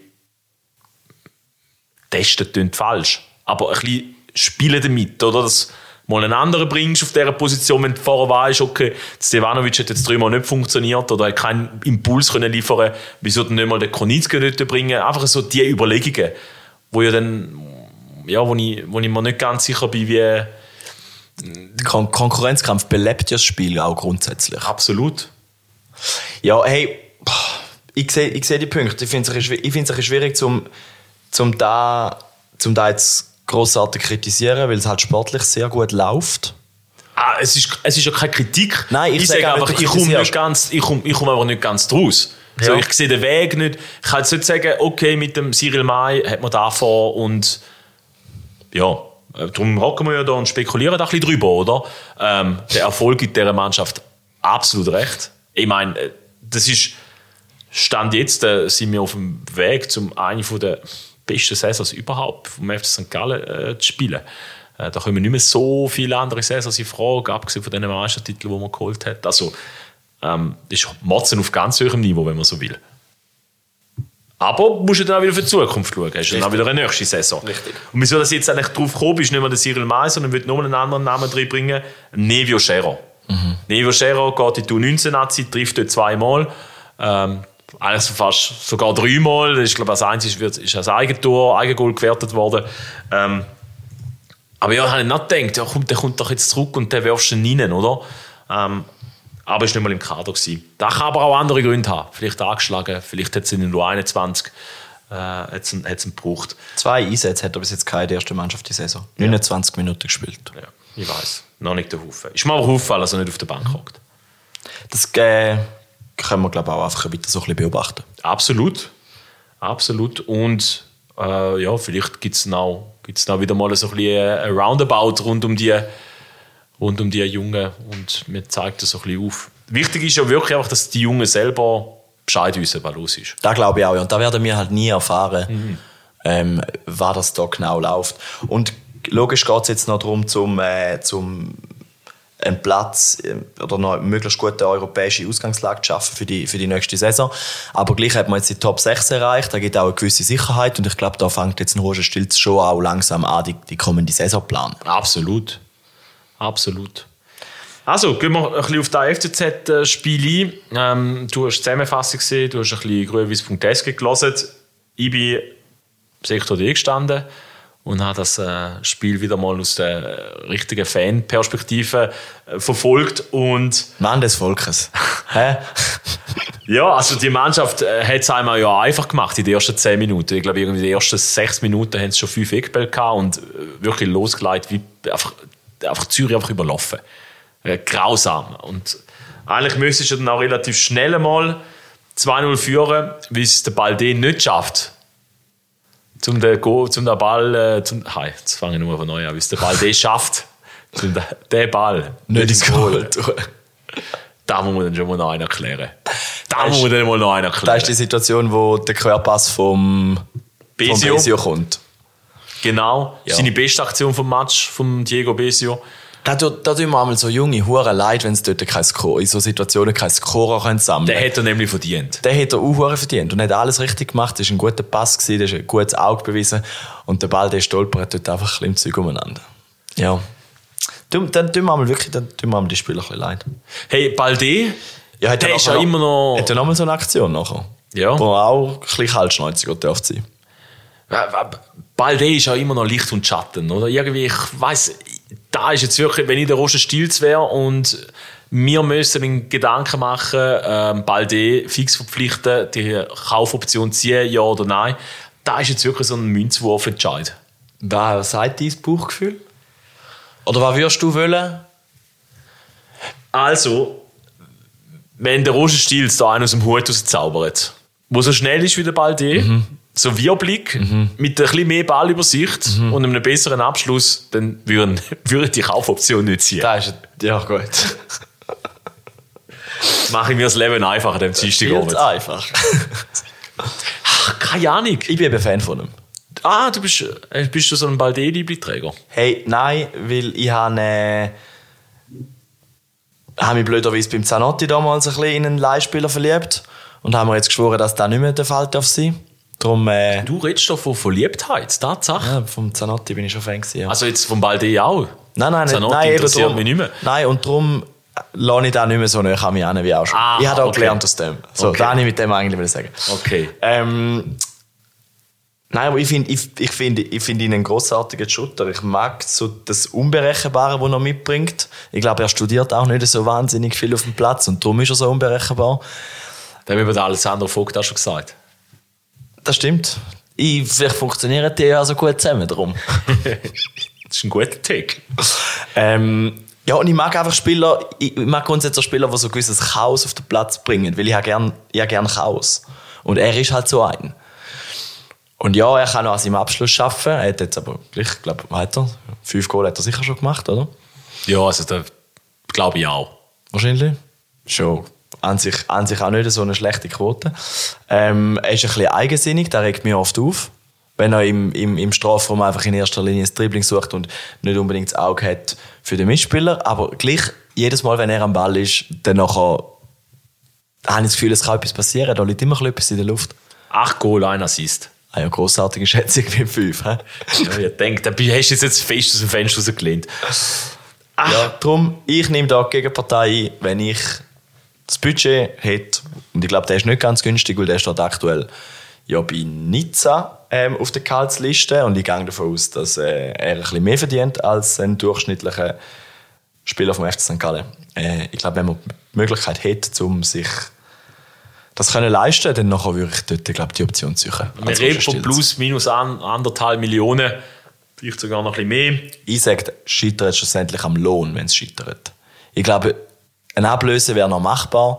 testen, klingt falsch, aber ein bisschen spielen damit, oder? Dass mal einen anderen bringst auf dieser Position, wenn du vorher weißt, okay, Stevanovic hat jetzt dreimal nicht funktioniert oder hat keinen Impuls können liefern, wieso dann nicht mal den Konitski nicht bringen? Einfach so die Überlegungen, wo ja dann, ja, wo ich, wo ich mir nicht ganz sicher bin, wie... Der Kon- Konkurrenzkampf belebt ja das Spiel auch grundsätzlich. Absolut. Ja, hey, ich sehe ich seh die Punkte. Ich finde es ein bisschen schwierig, zum, zum, da, zum da jetzt grossartig kritisieren, weil es halt sportlich sehr gut läuft. Ah, es ist, es ist ja keine Kritik. Nein, ich, ich sage einfach, ich komme nicht ganz, ich komme, ich komme einfach nicht ganz draus. Ja. So, ich sehe den Weg nicht. Ich kann jetzt nicht sagen, okay, mit dem Cyril May hat man da vor und ja, darum hocken wir ja da und spekulieren da ein bisschen drüber, oder? Ähm, der Erfolg in dieser Mannschaft absolut recht. Ich meine, das ist Stand jetzt, äh, sind wir auf dem Weg, zum eine der besten Saisons überhaupt vom F C Sankt Gallen äh, zu spielen. Äh, da kommen nicht mehr so viele andere Saisons in Frage, abgesehen von den Meistertiteln, die man geholt hat. Also, ähm, das ist Motzen auf ganz hohem Niveau, wenn man so will. Aber musst du dann auch wieder für die Zukunft schauen. Hast du dann auch wieder eine nächste Saison. Richtig. Und wieso das jetzt eigentlich drauf gekommen ist, nicht mehr der Cyril May, sondern wird noch einen anderen Namen reinbringen, Nevio Scherer. Mhm. Nevio Scherer geht in die U neunzehn-Nazi, trifft dort zweimal. Ähm, eigentlich fast sogar dreimal. Das ist, glaube ich, als einziges wird, ist als Eigentor, Eigengoal gewertet worden. Ähm, aber ja, ich habe nicht gedacht, ja, komm, der kommt doch jetzt zurück und der wirfst du rein, oder? Ähm, aber er war nicht mal im Kader gewesen. Das kann aber auch andere Gründe haben. Vielleicht angeschlagen, vielleicht hat es in den U einundzwanzig äh, hat's einen, hat's einen gebraucht. Zwei Einsätze hat er bis jetzt keine erste Mannschaft die Saison. Ja. neunundzwanzig Minuten gespielt. Ja, ich weiss. Noch nicht der Haufen. Ist mir aber aufgefallen, dass er nicht auf der Bank hockt. Das äh, können wir, glaube ich, auch einfach weiter so ein bisschen beobachten. Absolut. Absolut. Und äh, ja, vielleicht gibt es noch, gibt's noch wieder mal so ein bisschen ein Roundabout rund um die rund um die Jungen und mir zeigt das so ein bisschen auf. Wichtig ist ja wirklich einfach, dass die Jungen selber Bescheid wissen, was los ist. Das glaube ich auch. Und da werden wir halt nie erfahren, mhm. ähm, was das da genau läuft. Und logisch geht es jetzt noch darum, zum, äh, zum einen Platz äh, oder noch eine möglichst gute europäische Ausgangslage zu schaffen für die, für die nächste Saison. Aber gleich hat man jetzt die Top sechs erreicht. Da gibt auch eine gewisse Sicherheit. Und ich glaube, da fängt jetzt ein Roger-Stilz schon auch langsam an, die, die kommende Saison zu planen. Absolut. Absolut. Also, gehen wir ein bisschen auf das F C Z-Spiel ein. Ähm, du hast die Zusammenfassung gesehen, du hast ein bisschen grünwies punkt s g gelesen. Ich bin im Sektor D gestanden und habe das äh, Spiel wieder mal aus der richtigen Fan-Perspektive äh, verfolgt. Und Mann des Volkes. Hä? Ja, also die Mannschaft äh, hat es einmal ja einfach gemacht in den ersten zehn Minuten. Ich glaube, irgendwie in den ersten sechs Minuten haben sie schon fünf Eckbälle gehabt und äh, wirklich losgeleitet, wie einfach einfach Zürich einfach überlaufen. Äh, grausam. Und eigentlich müsstest du dann auch relativ schnell mal zwei null führen, weil es der Balde nicht schafft, zum den, zum den Ball, äh, zum, hi, jetzt fange ich nur von neu an, wie es der Balde schafft, zum den, den Ball nicht ins Goal tun. Da muss man dann schon mal noch einen erklären. Da muss man dann mal noch einen erklären. Das ist die Situation, wo der Querpass vom Besio, vom Besio kommt. Genau, ja. Seine beste Aktion vom Match, von Diego Besio. Da, da, da tun wir einmal so junge Hure leid, wenn es dort kein Score, in so Situationen kein Scorer sammeln können. Den hat er nämlich verdient. Den hat er auch Hure verdient und hat alles richtig gemacht. Das war ein guter Pass, das war ein gutes Auge bewiesen und der Ball, der stolpert dort einfach ein bisschen im Zeug umeinander. Ja. Dann, dann tun wir einmal wirklich, dann tun wir einmal die Spieler ein bisschen leid. Hey, Balde, ja, hat der ist ja immer noch... Hat er noch mal so eine Aktion nachher? Ja. Wo er auch ein bisschen kaltschnäuziger dürfte sein. Balde ist ja immer noch Licht und Schatten, oder? Irgendwie, ich weiss, da ist jetzt wirklich, wenn ich der Roger Stilz wäre und wir müssen einen Gedanken machen, ähm, Balde fix verpflichten, die Kaufoption ziehen, ja oder nein, da ist jetzt wirklich so ein Münzwurfentscheid. Was sagt dein Bauchgefühl? Oder was würdest du wollen? Also, wenn der Roger Stils da einen aus dem Hut rauszaubert, der so schnell ist wie der Balde, mhm. so Wirbelig, mhm. mit ein bisschen mehr Ballübersicht mhm. und einem besseren Abschluss, dann würde würd die Kaufoption nicht ziehen. Das ist, ja gut. Mache ich mir das Leben einfach an dem Dienstagabend. Einfach. Ach, keine Ahnung. Ich bin eben Fan von ihm. Ah, du bist, bist du so ein Balde-Liebling-Träger? Hey, nein, weil ich habe... Äh, habe mich blöderweise beim Zanotti damals ein bisschen in einen Leihspieler verliebt und haben mir jetzt geschworen, dass das nicht mehr der Fall darf sein. Darum, äh, du redest doch von Verliebtheit, Tatsache. Ja, vom Zanotti bin ich schon Fan gewesen, ja. Also jetzt vom Balde auch? Nein, nein, Zanotti nein, interessiert drum, mich nicht mehr. Nein, und darum lasse ich da nicht mehr so nah an mich hin, wie auch schon. Ah, ich habe auch okay. gelernt aus dem. So, okay. das wollte ich mit dem eigentlich sagen. Okay. Ähm, nein, aber ich finde ich, ich find, ich find ihn einen grossartigen Shooter. Ich mag so das Unberechenbare, das er mitbringt. Ich glaube, er studiert auch nicht so wahnsinnig viel auf dem Platz und darum ist er so unberechenbar. Das haben wir bei Alessandro Vogt auch schon gesagt. Das stimmt. Ich, vielleicht funktionieren die ja so gut zusammen darum. Das ist ein guter Tick. ähm, ja, und ich mag einfach Spieler, ich mag grundsätzlich Spieler, die so ein gewisses Chaos auf den Platz bringen, weil ich habe gerne ja gern Chaos. Und er ist halt so ein. Und ja, er kann auch an seinem Abschluss arbeiten. Er hat jetzt aber gleich, ich glaube, weiter. Fünf Goal hat er sicher schon gemacht, oder? Ja, also da glaube ich auch. Wahrscheinlich. Schon. An sich, an sich auch nicht so eine schlechte Quote. Ähm, er ist ein bisschen eigensinnig, das regt mich oft auf. Wenn er im, im, im Strafraum einfach in erster Linie das Dribbling sucht und nicht unbedingt das Auge hat für den Mitspieler. Aber gleich, jedes Mal, wenn er am Ball ist, dann nachher, habe ich das Gefühl, es kann etwas passieren. Da liegt immer etwas in der Luft. Acht Goal, ein Assist. Ah ja, grossartige Schätzung wie fünf. He? Ja, ich denke, da hast du jetzt, jetzt fest aus dem Fenster rausgelehnt. Ja, darum, ich nehme da die Gegenpartei ein, wenn ich das Budget hätte. Und ich glaube, der ist nicht ganz günstig, weil der steht aktuell ja bei Nizza ähm, auf der Gehaltsliste. Und ich gehe davon aus, dass äh, er ein bisschen mehr verdient als ein durchschnittlicher Spieler vom F C Sankt Gallen. Äh, ich glaube, wenn man die Möglichkeit hätte, um sich das können leisten, dann nachher würde ich dort, glaube ich, die Option suchen. Wir reden von plus, minus an, anderthalb Millionen, vielleicht sogar noch ein bisschen mehr. Ich sage, scheitert schlussendlich am Lohn, wenn es scheitert. Ich glaube, eine Ablöse wäre noch machbar,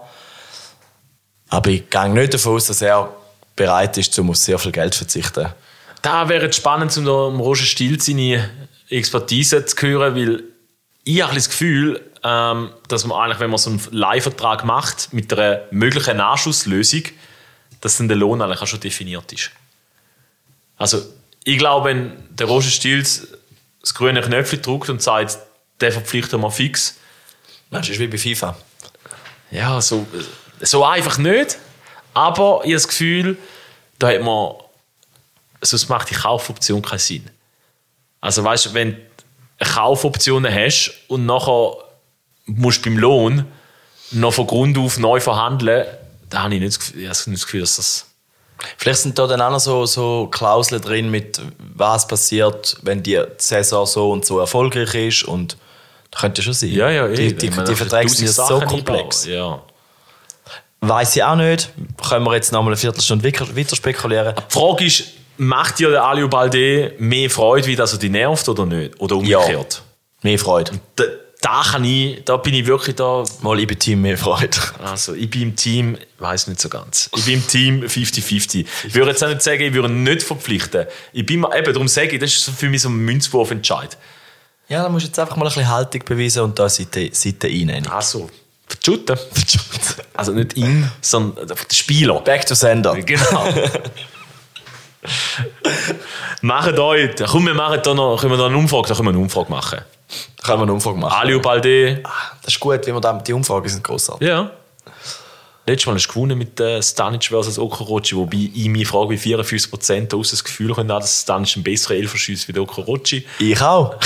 aber ich gehe nicht davon aus, dass er bereit ist, um auf sehr viel Geld zu verzichten. Da wäre es spannend, um Roger Stils seine Expertise zu hören, weil ich habe das Gefühl, ähm, dass man eigentlich, wenn man so einen Leihvertrag macht mit einer möglichen Anschlusslösung, dass dann der Lohn eigentlich auch schon definiert ist. Also ich glaube, wenn der Roger Stils das grüne Knöpfchen drückt und sagt, den verpflichten wir fix. Das ist wie bei FIFA. Ja, so, so einfach nicht. Aber ich habe das Gefühl, da hat man, sonst macht die Kaufoption keinen Sinn. Also weißt du, wenn du Kaufoptionen hast und nachher musst du beim Lohn noch von Grund auf neu verhandeln, da habe ich nicht das Gefühl, ich habe nicht das Gefühl, dass das... Vielleicht sind da dann auch noch so, so Klauseln drin, mit was passiert, wenn die Saison so und so erfolgreich ist. Und das könnte schon sein. Ja, ja, eh. Die, die, die Verträge sind so Sachen komplex. Ja. Weiss ich auch nicht. Können wir jetzt noch mal eine Viertelstunde weiter spekulieren? Die Frage ist, macht dir der Aliou Baldé mehr Freude, wie das er dich nervt oder nicht? Oder umgekehrt? Ja, mehr Freude. Da, da, kann ich, da bin ich wirklich da... Mal, ich bin Team mehr Freude. Also, ich bin im Team, ich weiss nicht so ganz. Ich bin im Team fünfzig fünfzig. Ich würde jetzt auch nicht sagen, ich würde ihn nicht verpflichten. Ich bin eben, darum sage ich, das ist für mich so ein Münzwurfentscheid. Ja, da musst du jetzt einfach mal ein bisschen Haltung beweisen und da Seite, Seite einnehmen. Also, verschütten. Also nicht ihn, sondern der Spieler. Back to sender. Genau. Macht euch, komm, wir machen da noch, können wir da eine Umfrage, da können wir eine Umfrage machen. Da können wir eine Umfrage machen. Aliou Baldé. Das ist gut, wie wir da, die Umfragen sind grossartig. Ja. Letztes Mal hast du gewonnen mit äh, Stanic versus Okorochi, wobei ich mich frage, wie vierundfünfzig Prozent aus das Gefühl können, dass Stanic einen besseren Elfer schießt wie der Okorochi. Ich auch.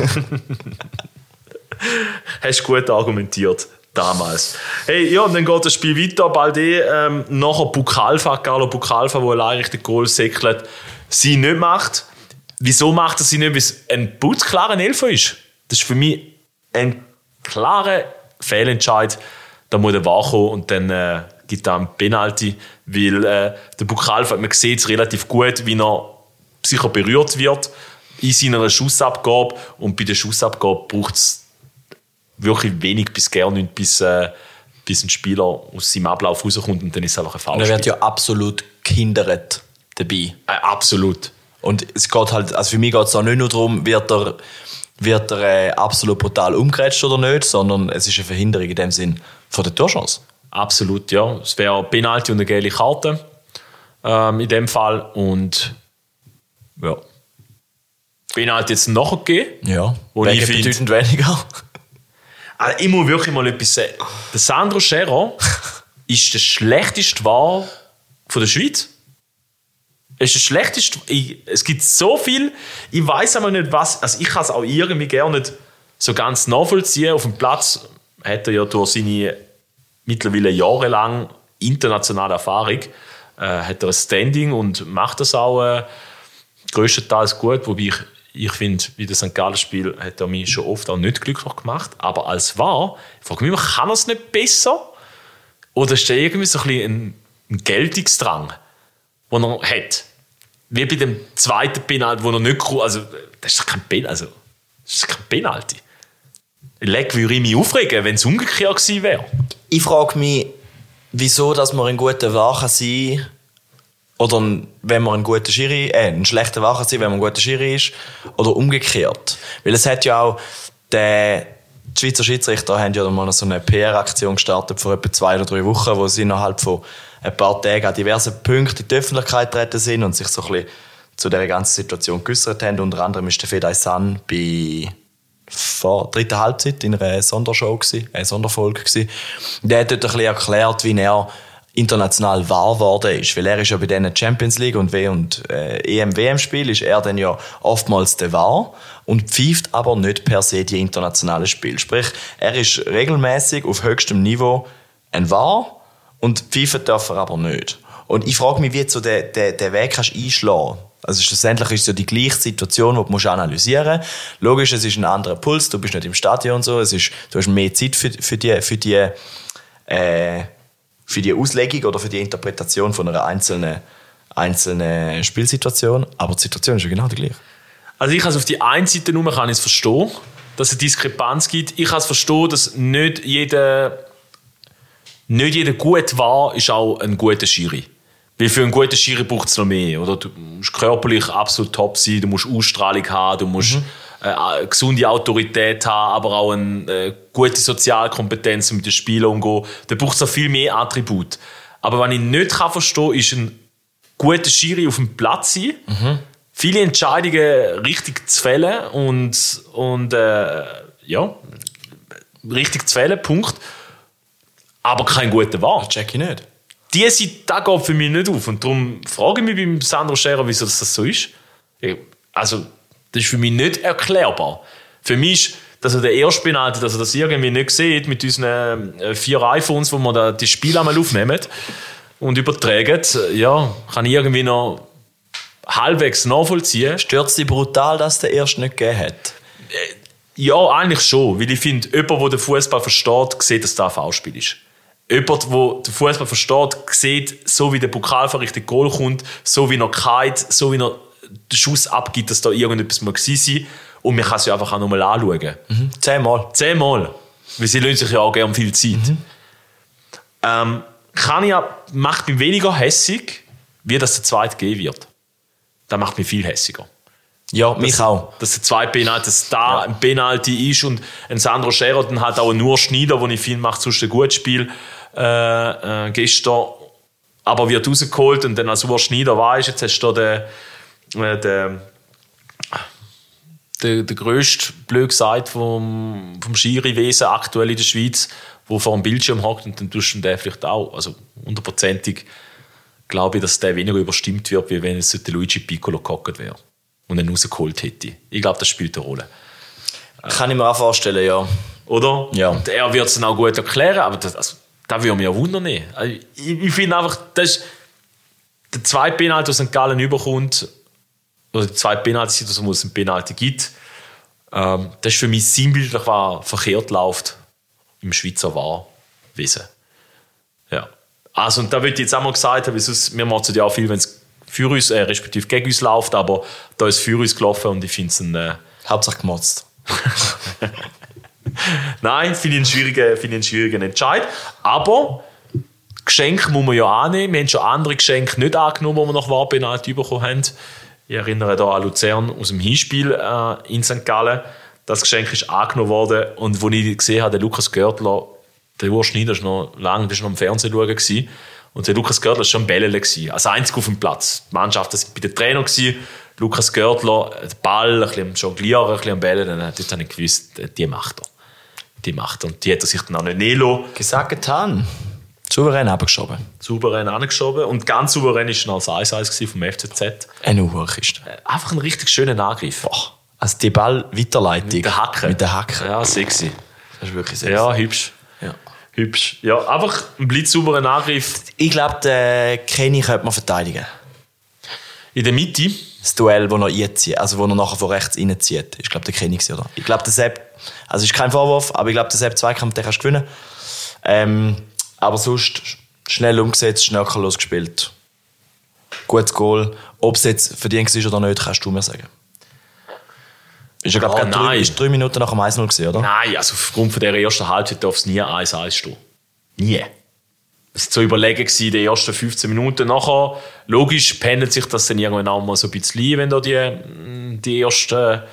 Hast du gut argumentiert. Damals. Hey, ja, und dann geht das Spiel weiter. Baldé, ähm, nachher Buchalfa, Carlo Buchalfa, der allein Richtung Goal säckelt, sie nicht macht. Wieso macht er sie nicht? Weil es ein putzklarer Elfer ist. Das ist für mich ein klarer Fehlentscheid. Da muss der Wahr kommen und dann äh, gibt er einen Penalty, weil äh, der Buchalfa, man sieht es relativ gut, wie er sicher berührt wird. in seiner Schussabgabe. Und bei der Schussabgabe braucht es wirklich wenig bis gar nicht, bis, äh, bis ein Spieler aus seinem Ablauf rauskommt und dann ist es einfach ein Foul. Und er wird ja absolut gehindert dabei. Äh, absolut. Und es geht halt, also für mich geht es auch nicht nur darum, wird er, wird er äh, absolut brutal umgerätscht oder nicht, sondern es ist eine Verhinderung in dem Sinn von der Torchance. Absolut, ja. Es wäre Penalty und eine gelbe Karte ähm, in dem Fall. Und ja. Penalty jetzt noch gegeben. Ja, wo wegen ich find, bedeutend weniger. Also ich muss wirklich mal etwas sagen. Der Sandro Scherer ist der schlechteste Wahl von der Schweiz. Es ist der schlechteste. Ich, es gibt so viel, ich weiß aber nicht was. Also ich kann es auch irgendwie gerne nicht so ganz nachvollziehen. Auf dem Platz hat er ja durch seine mittlerweile jahrelang internationale Erfahrung äh, hat er ein Standing und macht das auch äh, größtenteils gut. Wobei ich, ich finde, wie das Sankt Gallen-Spiel hat er mich schon oft auch nicht glücklich gemacht. Aber als Wahr, ich frage mich, kann er es nicht besser? Oder ist da irgendwie so ein bisschen ein, ein Geltungsdrang, den er hat? Wie bei dem zweiten Penalty, wo er nicht... Also, das ist doch kein Penalty. Also, das ist kein Penalty. Leck, würde ich mich aufregen, wenn es umgekehrt gewesen wäre. Ich frage mich, wieso dass man ein guter Wahr kann sein oder wenn man ein guter Schiri, äh, ein schlechter Wahr kann sein, wenn man ein guter Schiri ist, oder umgekehrt. Weil es hat ja auch der, die Schweizer Schiedsrichter haben ja mal so eine P R-Aktion gestartet vor etwa zwei oder drei Wochen, wo sie innerhalb von ein paar Tagen an diversen Punkten in die Öffentlichkeit getreten sind und sich so ein bisschen zu dieser ganzen Situation geäussert haben. Unter anderem war der Fedai San bei vor der dritten Halbzeit in einer Sondershow, eine Sonderfolge gewesen. Der hat dort ein bisschen erklärt, wie er international wahr geworden ist. Weil er ist ja bei diesen Champions League und W- und äh, E M W M-Spiel ist er dann ja oftmals der Wahr und pfeift aber nicht per se die internationalen Spiele. Sprich, er ist regelmäßig auf höchstem Niveau ein Wahr und pfeifen darf er aber nicht. Und ich frage mich, wie du so den, den, den Weg kannst einschlagen. Also schlussendlich ist es ja die gleiche Situation, die du analysieren musst. Logisch, es ist ein anderer Puls, du bist nicht im Stadion und so, es ist, du hast mehr Zeit für, für, die, für, die, äh, für die Auslegung oder für die Interpretation von einer einzelnen, einzelnen Spielsituation, aber die Situation ist ja genau die gleiche. Also ich kann es auf die einen Seite nur kann ich es verstehen, dass es eine Diskrepanz gibt. Ich kann es verstehen, dass nicht jeder, nicht jeder gut war, ist auch ein guter Schiri. Weil für einen guten Schiri braucht es noch mehr. Oder? Du musst körperlich absolut top sein, du musst Ausstrahlung haben, du musst mhm. äh, eine gesunde Autorität haben, aber auch eine äh, gute Sozialkompetenz, um mit den Spielern umzugehen. Da braucht es auch viel mehr Attribute. Aber was ich nicht kann verstehen kann, ist ein guter Schiri auf dem Platz sein, mhm. viele Entscheidungen richtig zu fällen und, und äh, ja, richtig zu fällen, Punkt. Aber kein guter Wahr. Das check ich nicht. Diese Seite geht für mich nicht auf. Und darum frage ich mich beim Sandro Scherer, wieso das so ist. Also, das ist für mich nicht erklärbar. Für mich ist, dass er der erste Penalty, dass er das irgendwie nicht sieht, mit unseren vier iPhones, wo wir da die Spiele einmal aufnehmen und übertragen, ja, kann ich irgendwie noch halbwegs nachvollziehen. Stört es dich brutal, dass der erste nicht gegeben hat? Ja, eigentlich schon. Weil ich finde, jemand, der den Fußball versteht, sieht, dass das ein Foulspiel ist. Jemand, der den Fußball versteht, sieht, so wie der Pokal vor Richtung Goal kommt, so wie er geht, so wie er den Schuss abgibt, dass da irgendetwas mal gewesen sein. Und man kann es ja einfach auch nochmal anschauen. Mhm. Zehnmal. Zehnmal. Weil sie lassen sich ja auch gerne viel Zeit. Mhm. Ähm, kann ich, macht mich weniger hässig, wie das der zweite geben wird. Das macht mich viel hässiger. Ja, mich dass, auch. Dass der zweite Penalty, dass da ja. ein Penalty ist und ein Sandro Scherer dann hat auch nur Schneider, wo ich finde, macht sonst ein gutes Spiel äh, äh, gestern, aber wird rausgeholt und dann als Ur Schneider weisst, jetzt hast du da den, äh, den, den, den grössten, blöd gesagt, vom, vom Schiri-Wesen aktuell in der Schweiz, der vor dem Bildschirm hockt und dann tust du den vielleicht auch, also hundertprozentig glaube ich, dass der weniger überstimmt wird, wie wenn es der Luigi Piccolo gehockt wäre und ihn rausgeholt hätte. Ich glaube, das spielt eine Rolle. Kann ich mir auch vorstellen, ja. Oder? Ja. Und er wird es dann auch gut erklären, aber das, also, das würde mich ja wundern. Also, ich ich finde einfach, das ist der zweite Penalty, der Sankt Gallen überkommt, oder die zweite Penalty, wo es einen Penalty gibt, ähm, das ist für mich sinnbildlich, was verkehrt läuft im Schweizer Wahrwesen. Ja. Also, und da würde ich jetzt auch mal gesagt haben, sonst, wir machen es ja auch viel, wenn es für uns, äh, respektive gegen uns läuft, aber da ist für uns gelaufen und ich finde es ein... Äh, Hauptsache gemotzt. Nein, finde ich einen schwierigen, finde ich einen schwierigen Entscheid. Aber Geschenke muss man ja annehmen. Wir haben schon andere Geschenke nicht angenommen, die wir nach Warpenalty bekommen haben. Ich erinnere da an Luzern aus dem Hinspiel äh, in Sankt Gallen. Das Geschenk ist angenommen worden. Und als ich gesehen habe, der Lukas Görtler, der Urs Schneider war noch lange war noch am Fernsehen schauen. Gewesen. Und der Lukas Görtler war schon ein Bällele. Als einziger auf dem Platz. Die Mannschaft war bei den Trainern. Gewesen. Lukas Görtler, der Ball, ein bisschen am Jonglieren, ein bisschen am Bällen. Dort habe ich gewusst, die macht er. Die macht er. Und die hat er sich dann auch nicht nehmen lassen. Gesagt, getan. Souverän abgeschoben. Souverän angeschoben. Und ganz souverän war dann als eins eins vom F C Z. Eine Uhrkiste. Einfach ein richtig schöner Angriff. Boah. Also die Ball-Weiterleitung. Mit der Hacke. Mit der Hacke. Ja, sexy. Das ist wirklich sexy. Ja, hübsch. Ja. Hübsch. Ja, einfach ein blitzsauberer Angriff. Ich glaube, den Kenny könnte man verteidigen. In der Mitte. Das Duell, das er einzieht, also wo er nachher von rechts reinzieht, ist, glaube ich, der Kenny, oder? Ich glaube, der Sepp, also ist kein Vorwurf, aber ich glaube, der Sepp Zweikampf, den kannst du gewinnen. Ähm, aber sonst schnell umgesetzt, schnörkellos gespielt. Gutes Goal. Ob es jetzt verdient ist oder nicht, kannst du mir sagen. Ist ja, glaube ich, Ah, drei, ist drei Minuten nach dem eins null gewesen, oder? Nein, also aufgrund von dieser ersten Halbzeit darf es nie eins eins stehen. Nie. Es war zu überlegen, die ersten fünfzehn Minuten. Nachher, logisch, pendelt sich das dann irgendwann auch mal so ein bisschen, wenn da die, die erste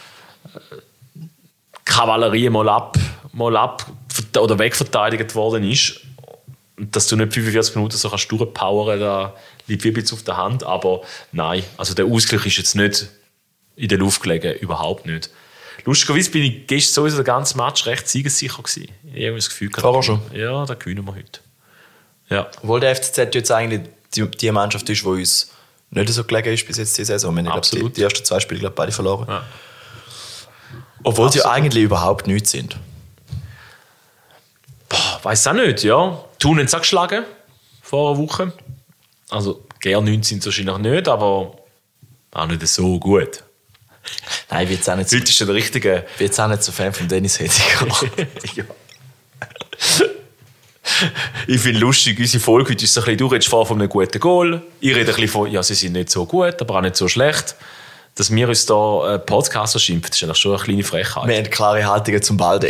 Kavallerie mal ab, mal ab oder wegverteidigt worden ist. Dass du nicht fünfundvierzig Minuten so kannst durchpowern, da liegt wie ein bisschen auf der Hand. Aber nein, also der Ausgleich ist jetzt nicht in der Luft gelegen, überhaupt nicht. Lustigerweise bin ich gestern sowieso den ganzen Match recht siegessicher gewesen. Ich habe das Gefühl, Vorher schon? Ja, da gewinnen wir heute. Ja. Obwohl der F C Z jetzt eigentlich die, die Mannschaft ist, die uns nicht so gelegen ist bis jetzt die Saison. Wir haben Absolut. Die, die ersten zwei Spiele, glaube ich, beide verloren. Ja. Obwohl Absolut. sie eigentlich überhaupt nichts sind. Boah, weiss auch nicht, ja. Thun haben sie auch geschlagen vor einer Woche. Also, G neun sind sie wahrscheinlich nicht, aber auch nicht so gut. Nein, ich bin jetzt auch nicht so, Heute ist der richtige. ich bin jetzt auch nicht so Fan von Dennis Hediger. Ja. Ich finde lustig, unsere Folge heute ist so ein bisschen, du redest vorher von einem guten Goal. Ich rede ein bisschen von, ja, sie sind nicht so gut, aber auch nicht so schlecht. Dass wir uns da äh, Podcaster schimpfen, das ist eigentlich schon eine kleine Frechheit. Wir haben klare Haltungen zum Balde.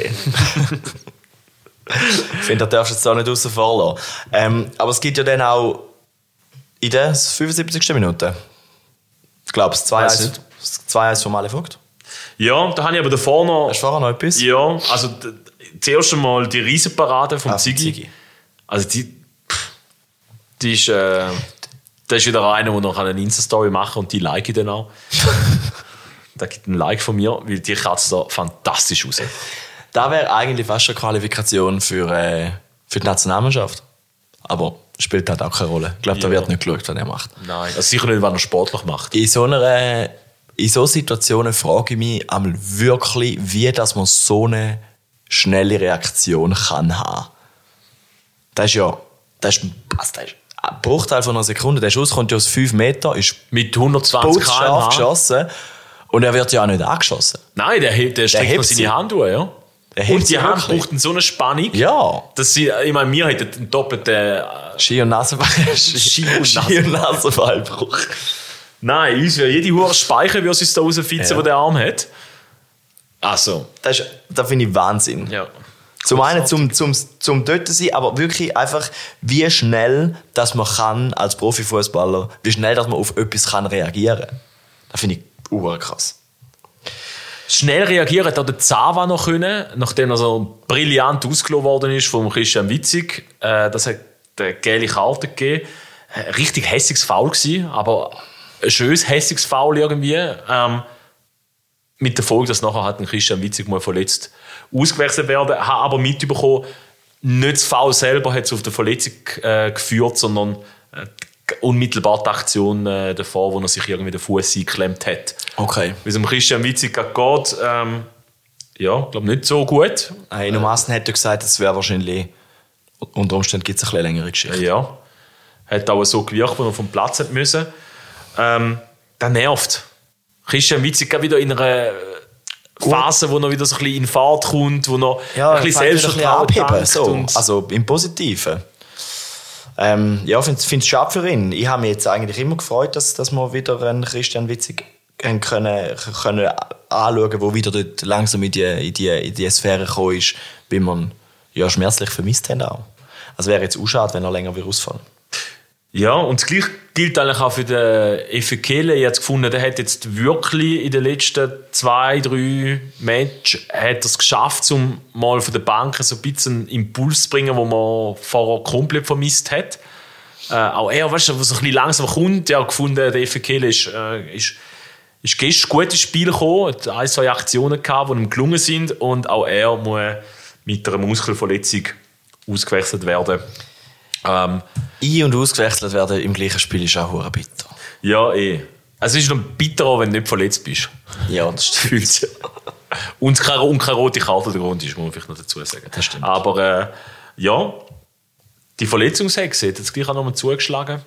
Ich finde, da darfst du jetzt auch nicht außen vor lassen. Ähm, aber es gibt ja dann auch in der fünfundsiebzigsten Minute, ich glaube, das zwei Weiss eins nicht. das zwei eins vom Ale Vogt. Ja, da habe ich aber davor noch... Hast du vorher noch etwas? Ja, also d- zuerst einmal die Riesenparade vom Ah, vom Ziggy. Ziggy. Also die, pff, die ist, äh, das ist wieder einer, der noch eine Insta-Story machen kann und die like ich dann auch. Da gibt ein Like von mir, weil die kratzt da fantastisch aus. Das wäre eigentlich fast schon eine Qualifikation für, äh, für die Nationalmannschaft. Aber spielt halt auch keine Rolle. Ich glaube, da Ja. wird nicht geschaut, was er macht. Nein, also sicher nicht, wenn er sportlich macht. In so einer, in so Situationen frage ich mich einmal wirklich, wie dass man so eine schnelle Reaktion kann haben. Das ist ja, das ist, also das ist ein Bruchteil von einer Sekunde. Der Schuss kommt ja aus fünf Meter, ist Mit hundertzwanzig Kilometer pro scharf Stunde. geschossen und er wird ja auch nicht angeschossen. Nein, der, hebt- der streckt hebt noch seine sie. Hand durch, ja. Der hebt Und die sie Hand wirklich. braucht dann so eine Spannung, Ja. dass sie, ich meine, wir hätten einen doppelten... Äh, Ski- und Nasenball. Ski- und Ski- und Nasenballbruch. nein, uns wäre jede Hure speichern, wie er uns da rausfitzen, Ja. wo der Arm hat. Also, Das, ist- das finde ich Wahnsinn. ja. Zum einen zum, zum, zum dort sein, aber wirklich einfach, wie schnell dass man kann als Profifußballer, wie schnell dass man auf etwas kann reagieren kann. Das finde ich urkrass. Schnell reagieren hat auch der Zava noch können, nachdem er so brillant ausgelassen worden ist vom Christian Witzig. Äh, das hat eine gelbe Karte gegeben. Ein richtig hässiges Foul gewesen, aber ein schönes hässiges Foul irgendwie. Ähm, mit der Folge, dass nachher hat ein Christian Witzig mal verletzt ausgewechselt werden, hat aber mitbekommen, nicht das Foul selber hat es auf die Verletzung äh, geführt, sondern äh, unmittelbar die Aktion äh, davor, wo er sich irgendwie den Fuß eingeklemmt hat. Okay. Wie es um Christian Witzig geht, ähm, ja, ich glaube nicht so gut. Hey, Nomassen hätte gesagt, es wäre wahrscheinlich, unter Umständen gibt es eine bisschen längere Geschichte. Ja, hat auch so gewirkt, als er vom Platz hat müssen. Ähm, das nervt. Christian Witzig geht wieder in einer Phase, wo er wieder so ein bisschen in Fahrt kommt, wo er Ja, ein bisschen fängt wieder Selbstvertrauen abheben, tankt so. und Also im Positiven. Ähm, ja, ich finde es schade für ihn. Ich habe mich jetzt eigentlich immer gefreut, dass, dass wir wieder einen Christian Witzig können, können anschauen, der wieder dort langsam in die, in die, in die Sphäre gekommen ist, wie man ja schmerzlich vermisst haben auch. Also wäre jetzt auch schade, wenn er länger ausfallen würde. Ja, und das Gleiche gilt eigentlich auch für den Efekele. Ich habe gefunden, der hat jetzt wirklich in den letzten zwei, drei Matches hat es geschafft, um mal von der Bank so ein bisschen einen Impuls zu bringen, den man vorher komplett vermisst hat. Äh, auch er, weißt du, was so ein bisschen langsam kommt. Ich habe gefunden, der Efekele ist, äh, ist, ist gestern gut ins Spiel gekommen. Er hat ein, zwei Aktionen gehabt, die ihm gelungen sind. Und auch er muss mit einer Muskelverletzung ausgewechselt werden. Ähm, Ein- und ausgewechselt werden im gleichen Spiel ist auch verdammt bitter. Ja, eh. Es ist noch bitterer, wenn du nicht verletzt bist. Ja, das stimmt. und, keine, und keine rote Karte der Grund ist, muss man vielleicht noch dazu sagen. Das stimmt. Aber äh, ja, die Verletzungshexe hat jetzt gleich auch nochmal zugeschlagen.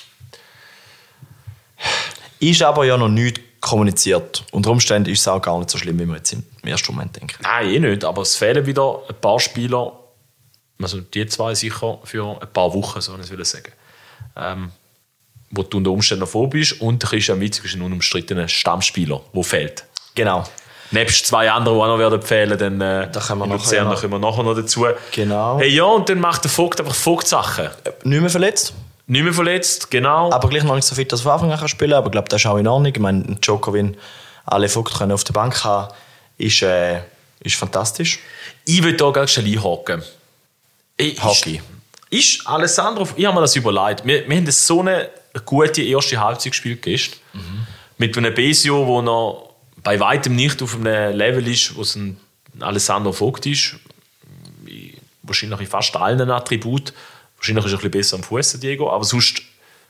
Ist aber ja noch nichts kommuniziert. Unter Umständen ist es auch gar nicht so schlimm, wie wir jetzt im ersten Moment denken. Nein, eh nicht. Aber es fehlen wieder ein paar Spieler. Also die zwei sicher für ein paar Wochen, so ich will sagen. Ähm, wo du unter Umständen davor bist. Und Christian Witzig ist ein unumstrittener Stammspieler, der fehlt. Genau. Nebst zwei anderen, die auch noch werden fehlen, dann äh, da kommen wir, in nachher Luzern, noch. da kommen wir nachher noch dazu. Genau. Hey, ja, und dann macht der Vogt einfach Vogt-Sachen. Nicht mehr verletzt. Nicht mehr verletzt, genau. Aber gleich noch nicht so fit, dass er von Anfang an kann spielen kann. Aber ich glaube, das ist auch in Ordnung. Ich meine, ein Djokovic, alle Vogt können auf der Bank haben, ist, äh, ist fantastisch. Ich will da ganz schnell einhaken. Ich, Hockey. Ist, ist Alessandro, ich habe mir das überlegt. Wir, wir haben so eine gute erste Halbzeit gespielt gestern. Mhm. Mit einem Besio, der noch bei weitem nicht auf einem Level ist, wo es ein Alessandro Vogt ist. Wahrscheinlich in fast allen Attributen. Wahrscheinlich ist er ein bisschen besser am Fuß, Diego. Aber sonst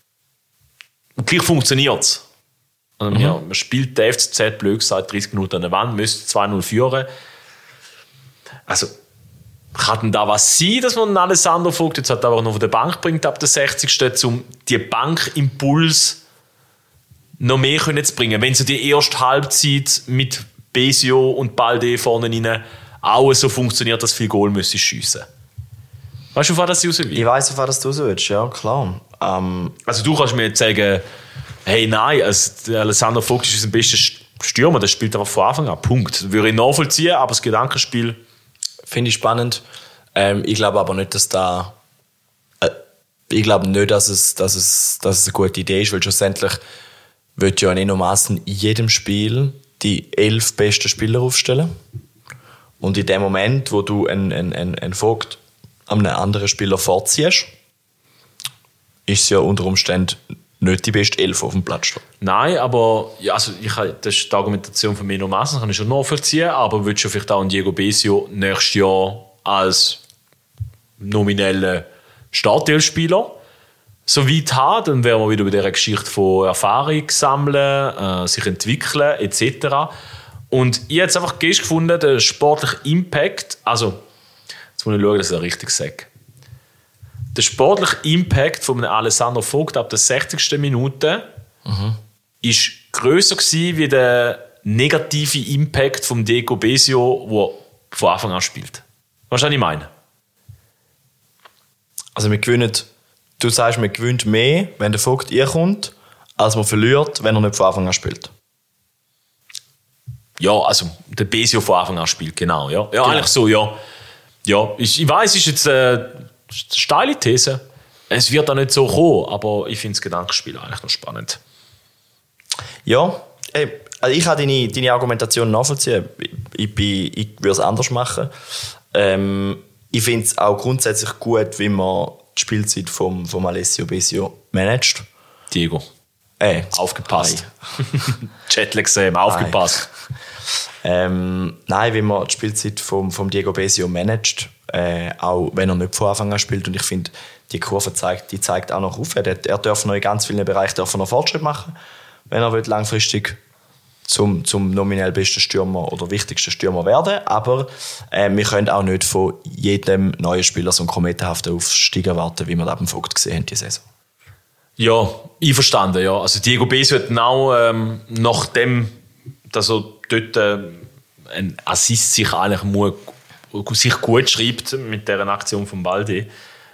gleich funktioniert es. Mhm. Ja, man spielt der F C Z blöd gesagt dreißig Minuten an der Wand, müsste zwei null führen. Also, kann denn da was sein, dass man einen Alessandro Vogt jetzt hat aber noch auf der Bank bringt ab der sechzigsten um die Bankimpuls noch mehr können zu bringen? Wenn so die erste Halbzeit mit Besio und Balde vorne rein auch so funktioniert, dass viel Goal müssen schiessen. Weißt du, auf was das raus will? Ich weiss, auf was du raus willst, ja, klar. Ähm, also du kannst mir jetzt sagen, hey, nein, also Alessandro Vogt ist unser bester Stürmer, der spielt einfach von Anfang an, Punkt. Das würde ich nachvollziehen, aber das Gedankenspiel... Finde ich spannend. Ähm, ich glaube aber nicht, dass da... Äh, ich glaube nicht, dass es, dass, es, dass es eine gute Idee ist, weil schlussendlich wird ja ein Enomassen in jedem Spiel die elf besten Spieler aufstellen. Und in dem Moment, wo du einen, einen, einen, einen Vogt an einem anderen Spieler vorziehst, ist es ja unter Umständen nicht die beste Elf auf dem Platz stehen. Nein, aber ja, also ich, das ist die Argumentation von Meno Massen, kann ich schon nachvollziehen, aber würdest du vielleicht auch einen Diego Besio nächstes Jahr als nominellen Startelfspieler so weit haben, dann wären wir wieder bei dieser Geschichte von Erfahrung sammeln, äh, sich entwickeln et cetera. Und ich habe jetzt einfach gefunden, der sportliche Impact, also jetzt muss ich schauen, dass ich das richtig sage. Der sportliche Impact von einem Alessandro Vogt ab der sechzigsten Minute mhm. ist grösser gewesen wie der negative Impact vom Diego Besio, der von Anfang an spielt. Was ich meine? Also wir gewinnen, du sagst, man gewinnt mehr, wenn der Vogt kommt, als man verliert, wenn er nicht von Anfang an spielt. Ja, also der Besio von Anfang an spielt, genau. Ja, ja genau. Eigentlich so, ja. Ja, ich, ich weiss, es ist jetzt äh, eine steile These. Es wird auch nicht so kommen, aber ich finde das Gedankenspiel eigentlich noch spannend. Ja, ey, also ich kann deine, deine Argumentation nachvollziehen. Ich, ich, ich würde es anders machen. Ähm, ich finde es auch grundsätzlich gut, wie man die Spielzeit vom, vom Alessio Besio managt. Diego. Äh, aufgepasst. Jetlag gesehen, aufgepasst. Ähm, nein, wie man die Spielzeit vom, vom Diego Besio managt, äh, auch wenn er nicht von Anfang an spielt. Und ich finde, die Kurve zeigt, die zeigt auch noch auf. Er, er darf noch in ganz vielen Bereichen darf er noch Fortschritt machen, wenn er will, langfristig zum, zum nominell besten Stürmer oder wichtigsten Stürmer werden. Aber äh, wir können auch nicht von jedem neuen Spieler so einen kometenhaften Aufstieg erwarten, wie wir das beim Vogt gesehen haben diese Saison. Ja, einverstanden. Ja. Also Diego Besio hat auch, ähm, nachdem dass er dort äh, ein Assist sich eigentlich muss, sich gut schreibt mit dieser Aktion von Balde,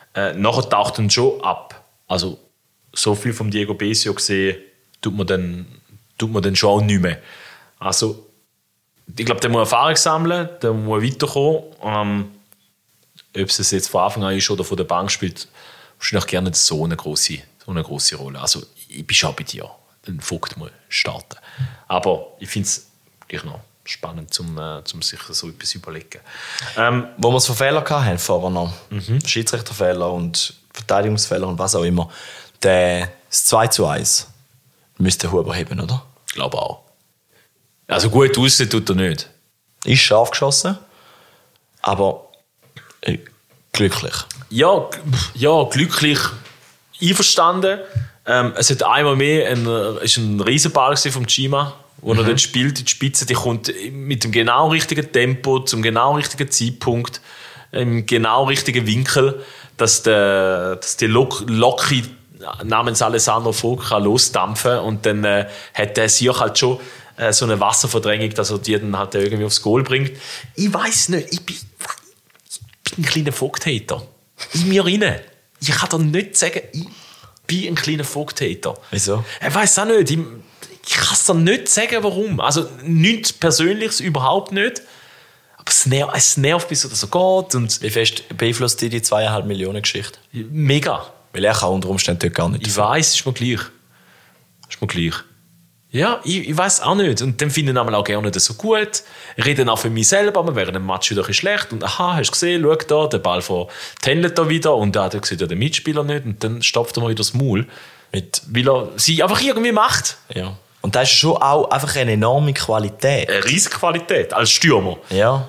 Äh, nachher taucht er schon ab. Also so viel vom Diego Besio gesehen, tut man dann, tut man dann schon auch nicht mehr. Also ich glaube, der muss Erfahrung sammeln, der muss weiterkommen. Ähm, ob es jetzt von Anfang an ist oder von der Bank spielt, wahrscheinlich gerne so eine große, so eine große Rolle. Also ich bin schon bei dir. Den Vogt muss starten. Aber ich finde es gleich noch spannend, um äh, zum sich so etwas zu überlegen. Ähm, Wo wir es von Fehlern hatten, vorher noch, mhm. Schiedsrichterfehler und Verteidigungsfehler und was auch immer, der, das zwei zu eins müsste Huber heben, oder? Ich glaube auch. Also gut aussehen tut er nicht. Ist scharf geschossen, aber äh, glücklich. Ja, ja, glücklich einverstanden. Ähm, es hat einmal mehr ein, ist ein Riesenball vom Chima, wo mhm. er dort spielt. Die Spitze, die kommt mit dem genau richtigen Tempo, zum genau richtigen Zeitpunkt, im genau richtigen Winkel, dass, der, dass die Loki namens Alessandro Vogt losdampfen kann. Und dann äh, hat der sich halt schon äh, so eine Wasserverdrängung, dass er die dann halt irgendwie aufs Goal bringt. Ich weiß nicht, ich bin, ich bin ein kleiner Vogt-Hater. In mir rein. Ich kann dir nicht sagen, ich bin ein kleiner Vogt-Hater. Wieso? Ich weiß auch nicht. Ich, ich kann es dir nicht sagen, warum. Also nichts Persönliches, überhaupt nicht. Aber es nervt, es nervt bis es so geht. Und wie fest beeinflusst dich die zweieinhalb Millionen Geschichte? Mega. Weil er kann unter Umständen dort gar nicht. Ich weiß, ist mir gleich. Ist mir gleich. Ja, ich, ich weiß auch nicht. Und dann finden wir auch gerne das so gut. Reden auch für mich selber, wir wären im Match wieder ein bisschen schlecht. Und aha, hast du gesehen, schau da, der Ball von Tendlet da wieder. Und da sieht ja der Mitspieler nicht. Und dann stopft er mal wieder das Maul. Mit, weil er sie einfach irgendwie macht. Ja. Und das ist schon auch einfach eine enorme Qualität. Eine riesige Qualität, als Stürmer. Ja.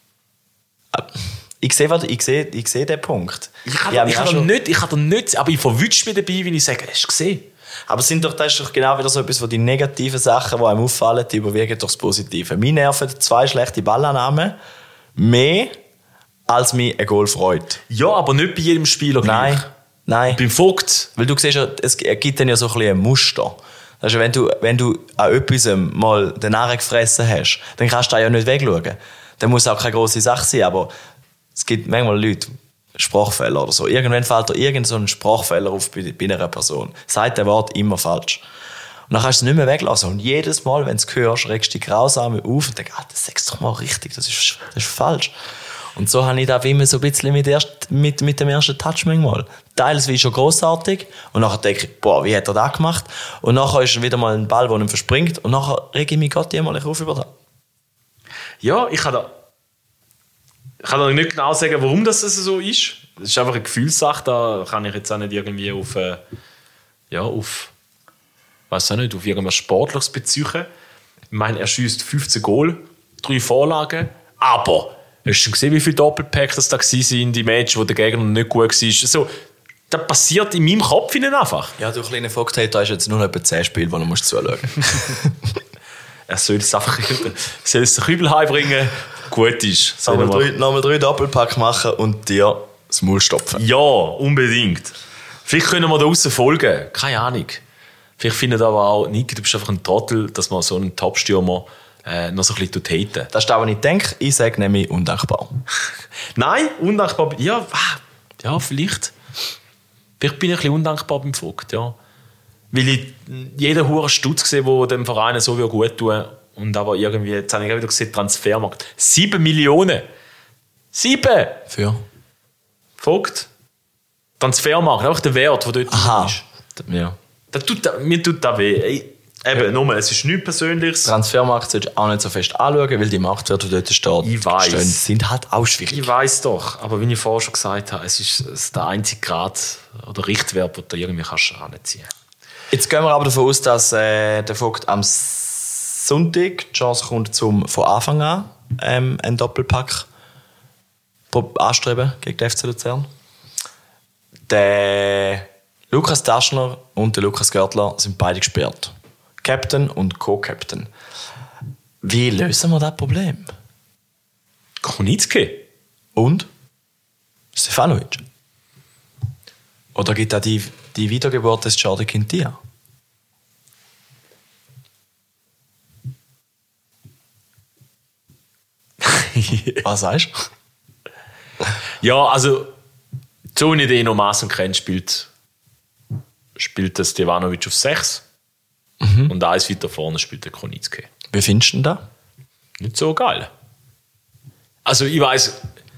Ich sehe, ich sehe, ich sehe den Punkt. Ich kann, ja, ich kann schon... nicht, ich kann nicht, aber ich verwünsche mich dabei, wenn ich sage, hast du gesehen? Aber es sind doch, das ist doch genau wieder so etwas, wo die negativen Sachen, die einem auffallen, die überwiegen durch das Positive. Mir nerven zwei schlechte Ballannahmen mehr, als mich ein Goal freut. Ja, aber nicht bei jedem Spieler gleich. Nein, nein. Beim Vogt. Weil du siehst ja, es gibt dann ja so ein bisschen ein Muster. Also wenn du, wenn du an etwas mal den Narren gefressen hast, dann kannst du da ja nicht wegschauen. Dann muss auch keine grosse Sache sein, aber es gibt manchmal Leute, Sprachfehler oder so. Irgendwann fällt dir irgend so ein Sprachfehler auf bei, bei einer Person. Sagt der Wort immer falsch. Und dann kannst du es nicht mehr weglassen. Und jedes Mal, wenn du es hörst, regst du dich grausam auf und denkst, ah, das sagst du doch mal richtig, das ist, das ist falsch. Und so habe ich da immer so ein bisschen mit, erst, mit, mit dem ersten Touch manchmal. Teilweise schon grossartig. Und nachher denke ich, boah, wie hat er das gemacht? Und nachher ist wieder mal ein Ball, der ihm verspringt. Und nachher rege ich mich Gott jemals auf über das. Ja, ich kann da Ich kann dir nicht genau sagen, warum das so ist. Das ist einfach eine Gefühlssache. Da kann ich jetzt auch nicht irgendwie auf, äh, ja, auf, weiß auch nicht, auf irgendwas Sportliches beziehen. Ich meine, er schießt fünfzehn Goal, drei Vorlagen. Aber hast du schon gesehen, wie viele Doppelpack das da waren, die Matches, wo der Gegner nicht gut war? So, das passiert in meinem Kopf einfach. Ja, du kleiner Vogt-Hater hast jetzt nur noch etwa zehn Spiele, wo du musst zuschauen musst. Er soll es einfach soll es den Kübel heimbringen. Gut ist. Nochmal drei, noch drei Doppelpack machen und dir das Maul stopfen. Ja, unbedingt. Vielleicht können wir da draussen folgen. Keine Ahnung. Vielleicht findet aber auch, Niki, du bist einfach ein Trottel, dass man so einen Top-Stürmer äh, noch so ein bisschen haten. Das ist das, was ich denke. Ich sage nämlich undankbar. Nein, undankbar. Ja, ja, vielleicht. Vielleicht bin ich ein bisschen undankbar beim Vogt, ja. Weil ich jeden Huren Stutz gesehen, der dem Verein so gut tun. Und aber irgendwie, jetzt habe ich wieder gesehen, Transfermarkt. Sieben Millionen! Sieben! Für? Vogt. Transfermarkt, auch der Wert, der dort Aha. ist. Ja. Das tut, mir tut das weh. Ey, eben, ja. Nochmal, es ist nichts Persönliches. Transfermarkt solltest du auch nicht so fest anschauen, weil die Marktwerte, die dort steht, ich weiss. stehen, sind halt auch schwierig. Ich weiss doch, aber wie ich vorher schon gesagt habe, es ist, es ist der einzige Grad oder Richtwert, den du irgendwie kannst anziehen kannst. Jetzt gehen wir aber davon aus, dass äh, der Vogt am Sonntag die Chance kommt, zum von Anfang an ähm, einen Doppelpack anstreben gegen den F C Luzern. Der Lukas Daschner und der Lukas Görtler sind beide gesperrt. Captain und Co-Captain. Wie lösen wir das Problem? Konitzki. Und? Stefanovic. Oder gibt es die, die Wiedergeburt des Jordi Quintia? Was sagst du? Ja, also so wie ich den Maßen kenne, spielt, spielt der Stevanovic auf sechs. Mhm. Und eins weiter vorne spielt der Konietzki. Wie findest du ihn da? Nicht so geil. Also ich weiss,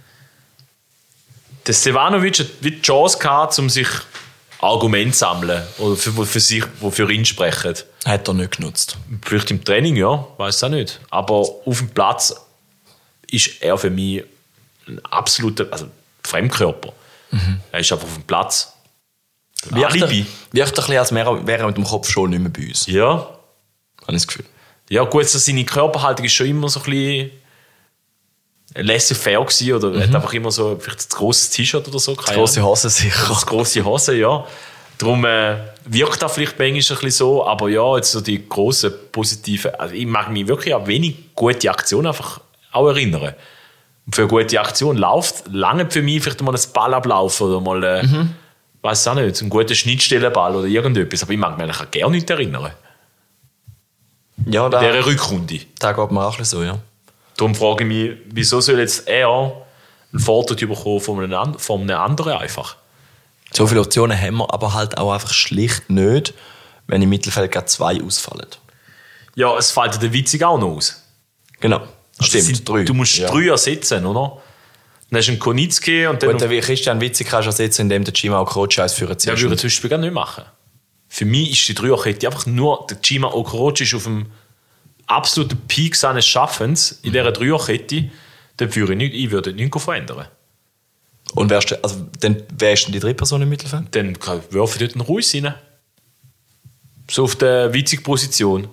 der Stevanovic hat die Chance gehabt, um sich Argumente zu sammeln, oder für, für sich, die für ihn sprechen. Hat er nicht genutzt. Vielleicht im Training, ja, weiß auch nicht. Aber auf dem Platz ist er für mich ein absoluter also Fremdkörper. Mhm. Er ist einfach auf dem Platz. Wirkt er, wirkt er ein bisschen, als wäre er mit dem Kopf schon nicht mehr bei uns. Ja. Habe ich das Gefühl. Ja, gut, so seine Körperhaltung ist schon immer so ein bisschen laissez-faire gewesen, oder mhm. hat einfach immer so vielleicht das grosse T-Shirt oder so. Das grosse Hose sicher. Das grosse Hose, ja. Darum äh, wirkt das vielleicht manchmal ein bisschen so, aber ja, jetzt so die grossen positiven, also ich mag mich wirklich an wenig gute Aktionen einfach auch erinnern. Und für eine gute Aktion läuft lange für mich vielleicht mal ein Ballablauf oder mal, äh, mhm. weiß auch nicht, ein guter Schnittstellenball oder irgendetwas, aber ich mag mich eigentlich gerne nicht erinnern. Ja, da, in dieser Rückrunde. Da geht mir auch ein bisschen so, ja. Darum frage ich mich, wieso soll jetzt er einen Vorteil bekommen von einem, von einem anderen einfach? So viele Optionen haben wir, aber halt auch einfach schlicht nicht, wenn im Mittelfeld gerade zwei ausfallen. Ja, es fällt der Witzig auch noch aus. Genau, also stimmt. Sind, drei. Du musst ja. drei ersetzen, oder? Dann hast du einen Konietzki und dann... Und den Christian Witzig kannst du ersetzen, indem der Cima Okorocha als Führer zieht. Ja, würde ich zum Beispiel gar nicht machen. Für mich ist die Dreierkette einfach nur... Der Cima Okorocha ist auf dem absoluten Peak seines Schaffens in dieser Dreierkette. Dann würde ich, nicht, ich würde nichts verändern. Und wärst du, also, dann wärst du die dritte Person im Mittelfeld? Dann werfe ich dort einen Ruiz rein. So auf der Witzig-Position.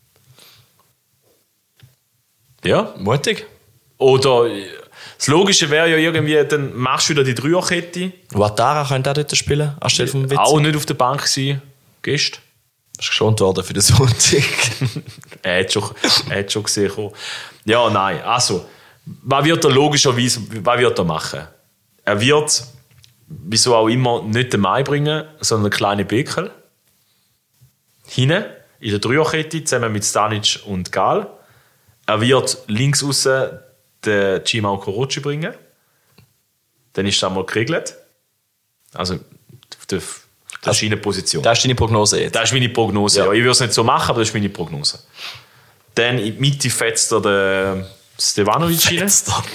Ja. Mutig. Oder das Logische wäre ja irgendwie, dann machst du wieder die Dreierkette. Ouattara könnte auch dort spielen, anstelle vom Witzig. Auch nicht auf der Bank sein. Gehst. Ist geschont worden für den Sonntag. er hat schon, er hat schon gesehen. Ja, nein. Also, was wird er logischerweise was wird er machen? Er wird, wieso auch immer, nicht den Mai bringen, sondern einen kleinen Beckel. Hinten, in der Dreierkette, zusammen mit Stanic und Gal. Er wird links aussen den Cima Okorocha bringen. Dann ist er einmal geregelt. Also, der Das ist deine Position. Das ist deine Prognose jetzt? Das ist meine Prognose, ja. ja. Ich würde es nicht so machen, aber das ist meine Prognose. Dann in die Mitte fetzt er den Stevanovic rein.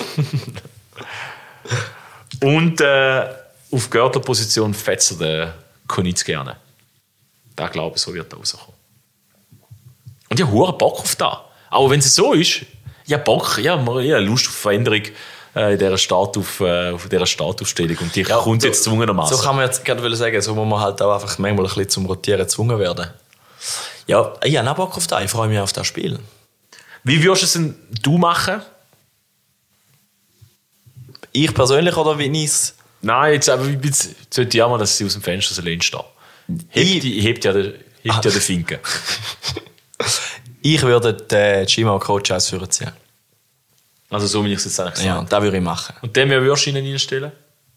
Und äh, auf Gürtelposition fetzt er den Konietzki rein. Da glaube ich, so wird er rauskommen. Und ich habe hohen Bock auf das. Aber wenn es so ist, ich habe Bock, ich habe Lust auf Veränderung in dieser, Start auf, äh, auf dieser Startaufstellung. Und die ja, kommt so, jetzt zwungenermaßen. So kann man jetzt gerade sagen, so muss man halt auch einfach manchmal ein bisschen zum Rotieren gezwungen werden. Ja, ich habe auch Bock auf das. Ich freue mich auf das Spiel. Wie würdest du es denn du machen? Ich persönlich oder wie ich es? Nein, jetzt, aber jetzt sollte ich auch mal, dass sie aus dem Fenster stehen. Hebt, hebt ja den, hebt ah. ja den Finken. Ich würde den Cima Okorocha als Führer ziehen. Also so, wie ich es jetzt eigentlich gesagt habe. Ja, das würde ich machen. Und den würdest du ihnen reinstellen?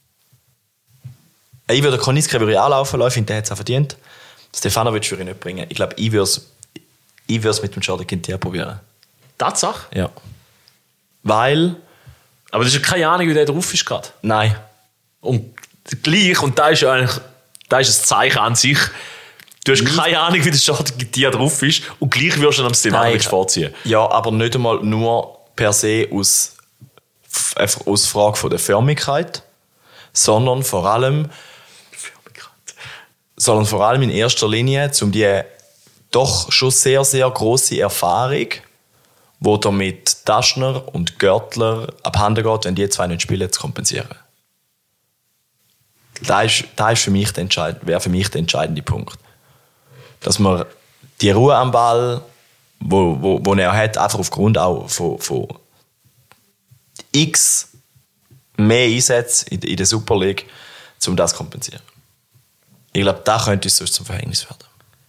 Ich würde Konietzki würde ich auch laufen lassen, ich finde, der hat es auch verdient. Stefanovic würde ich nicht bringen. Ich glaube, ich würde es ich würde es mit dem Jordan Quintilla probieren. Tatsache? Ja. Weil... Aber du hast ja keine Ahnung, wie der drauf ist gerade. Nein. Und gleich, und da ist ja eigentlich da ist ein Zeichen an sich, du hast keine Ahnung, wie der Jordan Quintilla drauf ist und gleich wirst du ihn am Stefanovic vorziehen. Ja, aber nicht einmal nur per se aus, aus Frage von der Förmigkeit, sondern vor allem sondern vor allem in erster Linie um die doch schon sehr, sehr grosse Erfahrung, die da mit Taschner und Görtler abhanden geht, wenn die zwei nicht spielen, zu kompensieren. Das ist, das ist für mich der entscheidende, wäre für mich der entscheidende Punkt. Dass man die Ruhe am Ball, wo, wo, wo er hat, einfach aufgrund auch von, von x mehr Einsätzen in, in der Super League, um das zu kompensieren. Ich glaube, da könnte es sonst zum Verhängnis werden.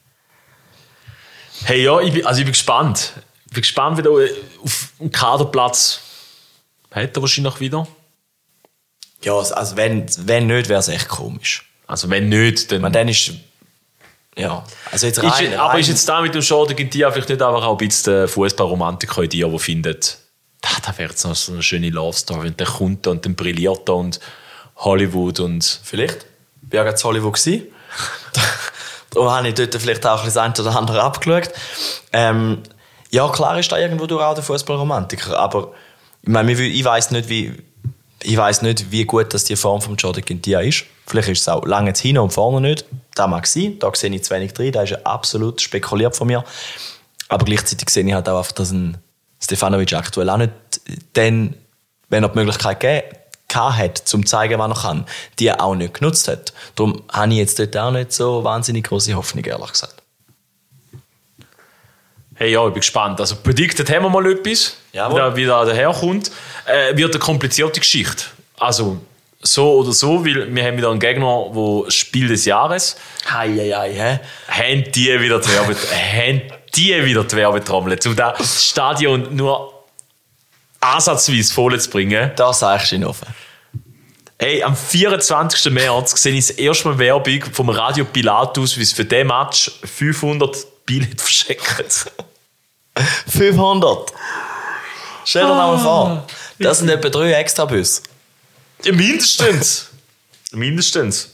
Hey, ja, ich bin, also ich bin gespannt. Ich bin gespannt, wie er auf dem Kaderplatz hat er wahrscheinlich wieder. Ja, also wenn, wenn nicht, wäre es echt komisch. Also wenn nicht, dann... Man, dann ist... Ja, also jetzt rein, ist, aber rein. ist jetzt da mit dem Jordan Quintilla vielleicht nicht einfach auch ein bisschen der Fußballromantiker in dir, der findet, da, da wäre jetzt noch so eine schöne Love Story und der kommt und dann brilliert er und Hollywood und... Vielleicht. Ich war ja gerade in Hollywood. Darum habe ich dort vielleicht auch das eine oder andere abgeschaut. Ähm, ja, klar ist da irgendwo durch auch der Fußballromantiker, aber ich, meine, ich weiss nicht, wie, ich weiss nicht, wie gut das die Form von Jordi Quintilla ist. Vielleicht ist es auch lange jetzt hin und vorne nicht. Das mag sein, da sehe ich zu wenig drin, das ist ja absolut spekuliert von mir. Aber gleichzeitig sehe ich halt auch einfach, dass ein Stefanovic aktuell auch nicht dann, wenn er die Möglichkeit gegeben hat, um zu zeigen, was er kann, die er auch nicht genutzt hat. Darum habe ich jetzt dort auch nicht so wahnsinnig große Hoffnung, ehrlich gesagt. Hey, ja, ich bin gespannt. Also, predicted haben wir mal etwas, Jawohl. wie da daherkommt. Äh, wird eine komplizierte Geschichte. Also, so oder so, weil wir haben wieder einen Gegner, der Spiel des Jahres. Hei, hei, hei, hä? Haben die wieder die Werbe, haben die wieder die Werbetrommel, um das Stadion nur ansatzweise voll zu bringen. Das sagst du ihn offen. Hey, am vierundzwanzigsten März sehe ich das erste Mal Werbung vom Radio Pilatus, wie es für diesen Match fünfhundert Billette verschenkt. fünfhundert? Stell dir ah, mal vor. Das sind etwa drei Extrabusse. Ja, mindestens. mindestens.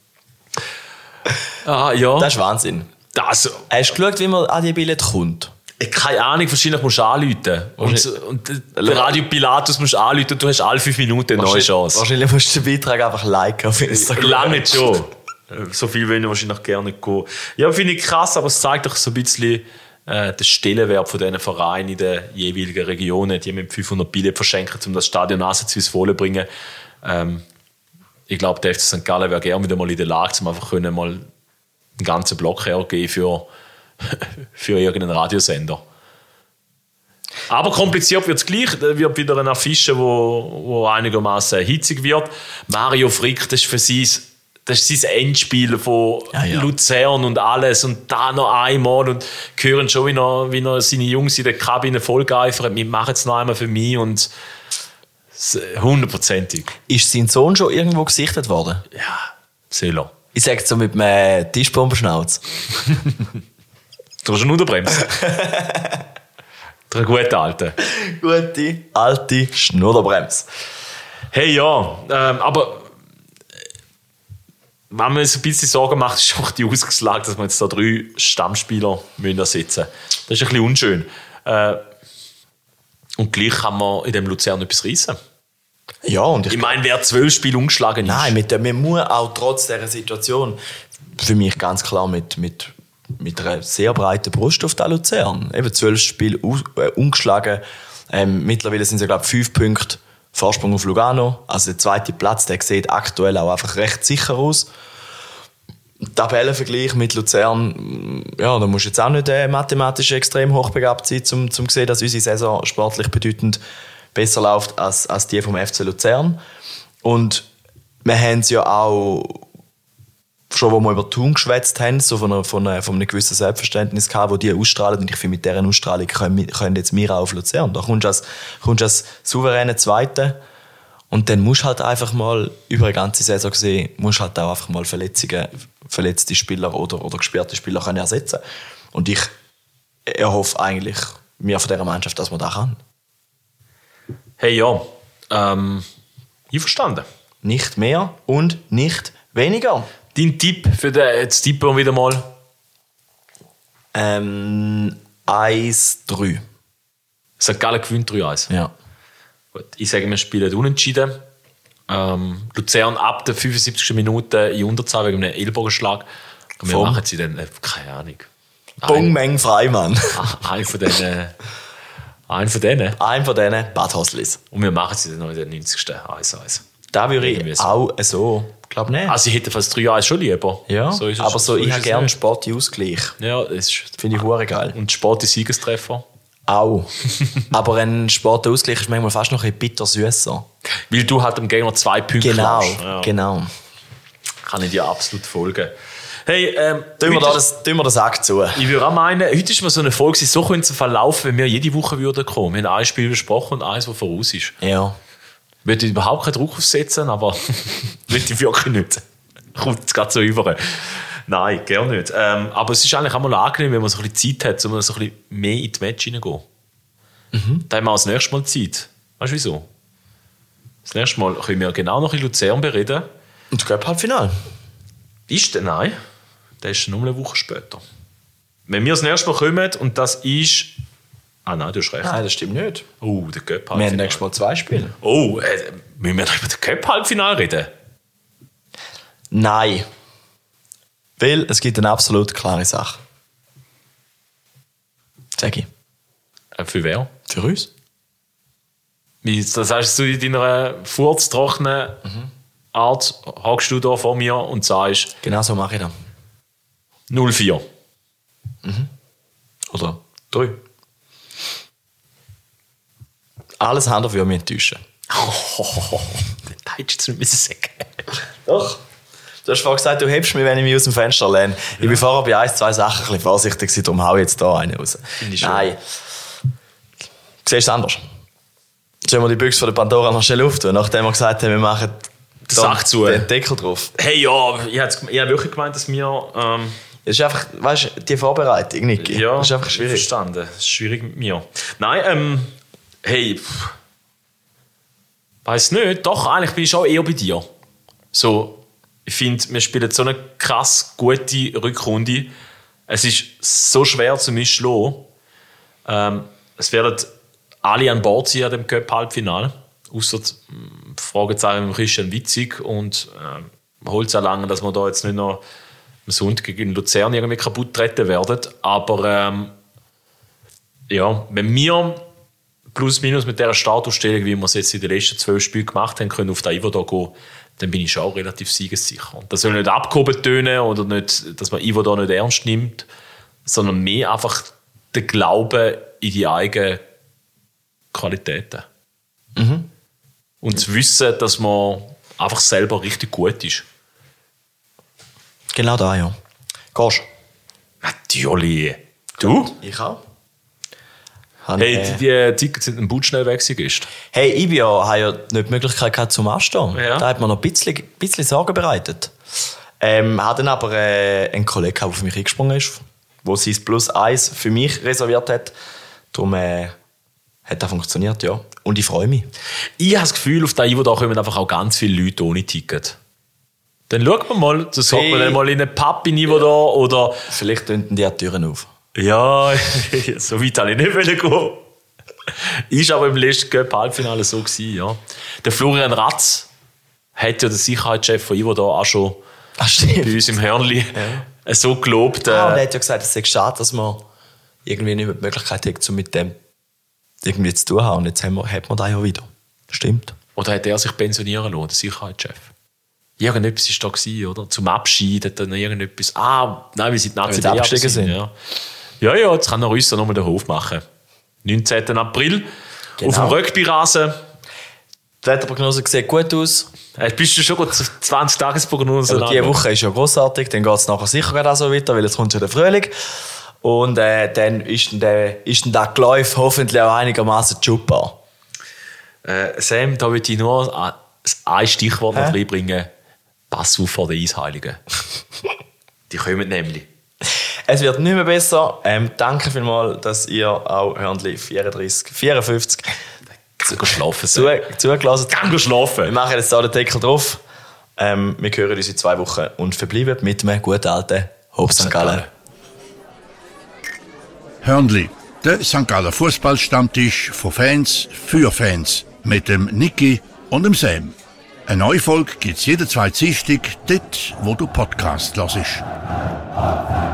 Ah, ja. Das ist Wahnsinn. Das, Hast du geschaut, wie man an die Billette kommt? Keine Ahnung, wahrscheinlich musst du anrufen. Und, und der Radio Pilatus musst du anrufen und du hast alle fünf Minuten eine neue Chance. Wahrscheinlich musst du den Beitrag einfach liken auf Instagram. Lange schon. So viel will ich wahrscheinlich gerne gehen. Ja, finde ich krass, aber es zeigt doch so ein bisschen äh, den Stellenwert von diesen Vereinen in den jeweiligen Regionen. Die mit fünfhundert Billette verschenken, um das Stadion ansatzweise voll zu bringen. Ähm, ich glaube, der F C Sankt Gallen wäre gerne wieder mal in der Lage, um einfach können, mal einen ganzen Block hergeben für, für irgendeinen Radiosender. Aber kompliziert wird es gleich. Da wird wieder eine Affische, wo, wo einigermaßen hitzig wird. Mario Frick, das ist für sie das ist sein Endspiel von ja, ja. Luzern und alles. Und da noch einmal. Und hören schon, wie er, wie er seine Jungs in der Kabine vollgeifert. Wir machen es noch einmal für mich. Und hundertprozentig. Ist sein Sohn schon irgendwo gesichtet worden? Ja, Seller. Ich sage so mit einem Tischbombenschnauz. Du hast eine Unterbremse. Der gute alte. Gute, alte Schnurrbremse. Hey, ja, ähm, aber wenn man sich ein bisschen Sorgen macht, ist auch die Ausgangslage, dass wir jetzt da drei Stammspieler ersetzen müssen. Das ist ein bisschen unschön. Äh, und gleich kann man in dem Luzern etwas reissen. Ja, und ich, ich meine, wer zwölf Spiele umgeschlagen ist. Nein, mit der, man muss auch trotz dieser Situation für mich ganz klar mit, mit, mit einer sehr breiten Brust auf den Luzern. Eben zwölf Spiele äh, umgeschlagen. Ähm, mittlerweile sind es, glaube ich, fünf Punkte Vorsprung auf Lugano. Also der zweite Platz, der sieht aktuell auch einfach recht sicher aus. Tabellenvergleich mit Luzern, ja, da musst du jetzt auch nicht äh, mathematisch extrem hochbegabt sein, um zu sehen, dass unsere Saison sportlich bedeutend besser läuft als, als die vom F C Luzern. Und wir haben es ja auch schon, wo wir über Thun geschwätzt haben, so von, einer, von, einer, von einem gewissen Selbstverständnis gehabt, wo die ausstrahlen. Und ich finde, mit dieser Ausstrahlung können, können jetzt wir auch auf Luzern. Da kommst du als, kommst als souveräne Zweite. Und dann musst du halt einfach mal über eine ganze Saison gesehen, musst halt auch einfach mal Verletzungen, verletzte Spieler oder, oder gesperrte Spieler können ersetzen. Und ich erhoffe eigentlich mir von dieser Mannschaft, dass man das kann. Hey, ja. Ähm, einverstanden. Nicht mehr und nicht weniger. Dein Tipp für den, jetzt tippen wir wieder mal. Ähm, eins drei. Sankt Gallen gewinnt drei eins. Ja. Gut, ich sage, wir spielen unentschieden. Ähm, Luzern ab der fünfundsiebzigsten Minute in Unterzahl wegen einem Ellbogenschlag. Und wir Vom? machen sie dann, äh, keine Ahnung. Bong Meng Freimann. Ein von denen. Ein von denen. Ein von denen, Bad Hoslis. Und wir machen sie dann noch in der neunzigsten eins eins. Da würde ich so. auch so, glaube nicht. Also ich hätte fast drei eins schon lieber. Ja, so ist es, aber so, ich ist habe es gerne nicht. Sportausgleich. Ja, das ist... Finde ich hure geil. Und Sport ist Siegestreffer. Auch. Aber ein Sportausgleich ist manchmal fast noch ein bisschen bitter-süsser. Weil du halt dem Gegner zwei Punkte Genau, klaust. Ja. genau. Kann ich dir absolut folgen. Hey, ähm... Tun wir, heute- da das, tun wir das Sack zu. Ich würde auch meinen, heute ist mal so eine Folge, so könnte es verlaufen, wenn wir jede Woche würden kommen. Wir haben ein Spiel besprochen und eins, das voraus ist. Ja. Ich würde überhaupt keinen Druck aufsetzen, aber will ich wirklich nicht. Kommt jetzt gerade so über. Nein, gerne nicht. Ähm, aber es ist eigentlich auch mal angenehm, wenn man so ein bisschen Zeit hat, um so ein bisschen mehr in die Match hineingehen. Mhm. Da haben wir auch das nächste Mal Zeit. Weißt du wieso? Das nächste Mal können wir genau noch in Luzern bereden. Und das Cup-Halbfinale? Ist der? Nein. Der ist nur eine Woche später. Wenn wir das nächste Mal kommen und das ist... Ah nein, du hast recht. Nein, das stimmt nicht. Oh, der Cup-Halbfinale. Wir haben nächstes Mal zwei Spiele. Oh, äh, müssen wir noch über das Cup-Halbfinale reden? Nein. Weil es gibt eine absolut klare Sache. Sag ich. Äh, für wer? Für uns. Wie, das heißt, du in deiner furztrockenen mhm. Art hockst du da vor mir und sagst... Genau so mache ich das. null vier. Mhm. Oder drei. Alles Hand dafür mich enttäuschen. Oh, das hättest du nicht müssen sagen. Doch. Du hast vorhin gesagt, du hebst mich, wenn ich mich aus dem Fenster lehne. Ja. Ich bin vorher bei ein, zwei Sachen ein bisschen vorsichtig gewesen, darum hau ich jetzt hier eine raus. Nein. Siehst du es anders? Sollen wir die Büchse von der Pandora noch schnell auftun, nachdem wir gesagt haben, wir machen den Sack zu. Den Deckel drauf? Hey, ja, ich habe wirklich gemeint, dass wir... Ähm, es ist einfach, weißt du, die Vorbereitung, Niki. Ja, das ist einfach schwierig. Verstanden. Das ist schwierig mit mir. Nein, ähm, hey, pff, weiss nicht, doch, eigentlich bin ich schon eher bei dir. So, ich finde, wir spielen so eine krass gute Rückrunde. Es ist so schwer zu mich zu schlagen. Ähm, es werden alle an Bord sein an dem Cup-Halbfinale. Ausser die Fragezeichen mit Christian Witzig und äh, holt es auch lange, dass wir da jetzt nicht noch am Sonntag gegen Luzern irgendwie kaputt treten werden. Aber ähm, ja, wenn wir plus minus mit dieser Startausstellung, wie wir es jetzt in den letzten zwölf Spielen gemacht haben, können auf den Ivo da gehen, dann bin ich schon relativ siegessicher. Und das soll nicht abgehoben tönen oder nicht, dass man Ivo da nicht ernst nimmt, sondern mehr einfach der Glaube in die eigenen Qualitäten. Mhm. Und zu wissen, dass man einfach selber richtig gut ist. Genau da, ja. Gehst du? Natürlich. Du? Ich auch. Hey, äh, die, die Tickets sind ein Boot schnell weg gewesen. Hey, ich ja, habe ja nicht die Möglichkeit gehabt zum Anstehen. Ja. Da hat man noch ein bisschen, ein bisschen Sorgen bereitet. Ähm, hat dann aber äh, einen Kollegen, der auf mich eingesprungen ist, der sein Plus eins für mich reserviert hat. Darum äh, hat das funktioniert, ja. Und ich freue mich. Ich habe das Gefühl, auf den Ivo da kommen einfach auch ganz viele Leute ohne Ticket. Dann schaut man mal, dann sagt hey. man dann mal in einen Pub in Ivo da oder... Vielleicht töten die Türen auf. Ja, so weit wollte ich nicht gehen. Ist aber im letzten Cup-Halbfinale so gewesen, ja. Der Florian Ratz hat ja den Sicherheitschef von Ivo da auch schon Ach, bei uns im Hörnli ja. so gelobt. Äh, ah, und er hat ja gesagt, es sei schade, dass man irgendwie nicht mehr die Möglichkeit hat, um mit dem irgendwie zu tun haben. Und jetzt haben wir, hat man das ja wieder. Stimmt. Oder hat er sich pensionieren lassen, der Sicherheitschef? Irgendetwas war da gewesen, oder? Zum Abschied hat dann irgendetwas... Ah, nein, wir sind Nazi ja, abgestiegen sind. Ja. ja, ja, jetzt kann er uns noch mal den Hof machen. neunzehnten April genau. Auf dem Rugby-Rasen. Die Wetterprognose sieht gut aus. Äh, bist du schon gut zwanzig Tagesprognose? Also diese Woche ist ja grossartig, dann geht es nachher sicher auch so weiter, weil jetzt kommt ja der Frühling. Und äh, dann ist dann der, ist dann der Geläuf hoffentlich auch einigermaßen schubbar. Äh, Sam, da würde ich nur ein Stichwort noch reinbringen. Pass auf vor den Eisheiligen. Die kommen nämlich. Es wird nicht mehr besser. Ähm, danke vielmals, dass ihr auch Hörnli vierunddreißig, vierundfünfzig zu, schlafen zu, zugelassen habt. Danke schlafen. Wir machen jetzt hier den Deckel drauf. Ähm, wir hören uns in zwei Wochen und verbleiben mit einem guten alten Hopp Sankt Gallen. Hörnli, der Sankt Galler Fußballstammtisch von Fans für Fans mit dem Niki und dem Sam. Eine neue Folge gibt's jede zweite Dienstag, dort, wo du Podcast hörst.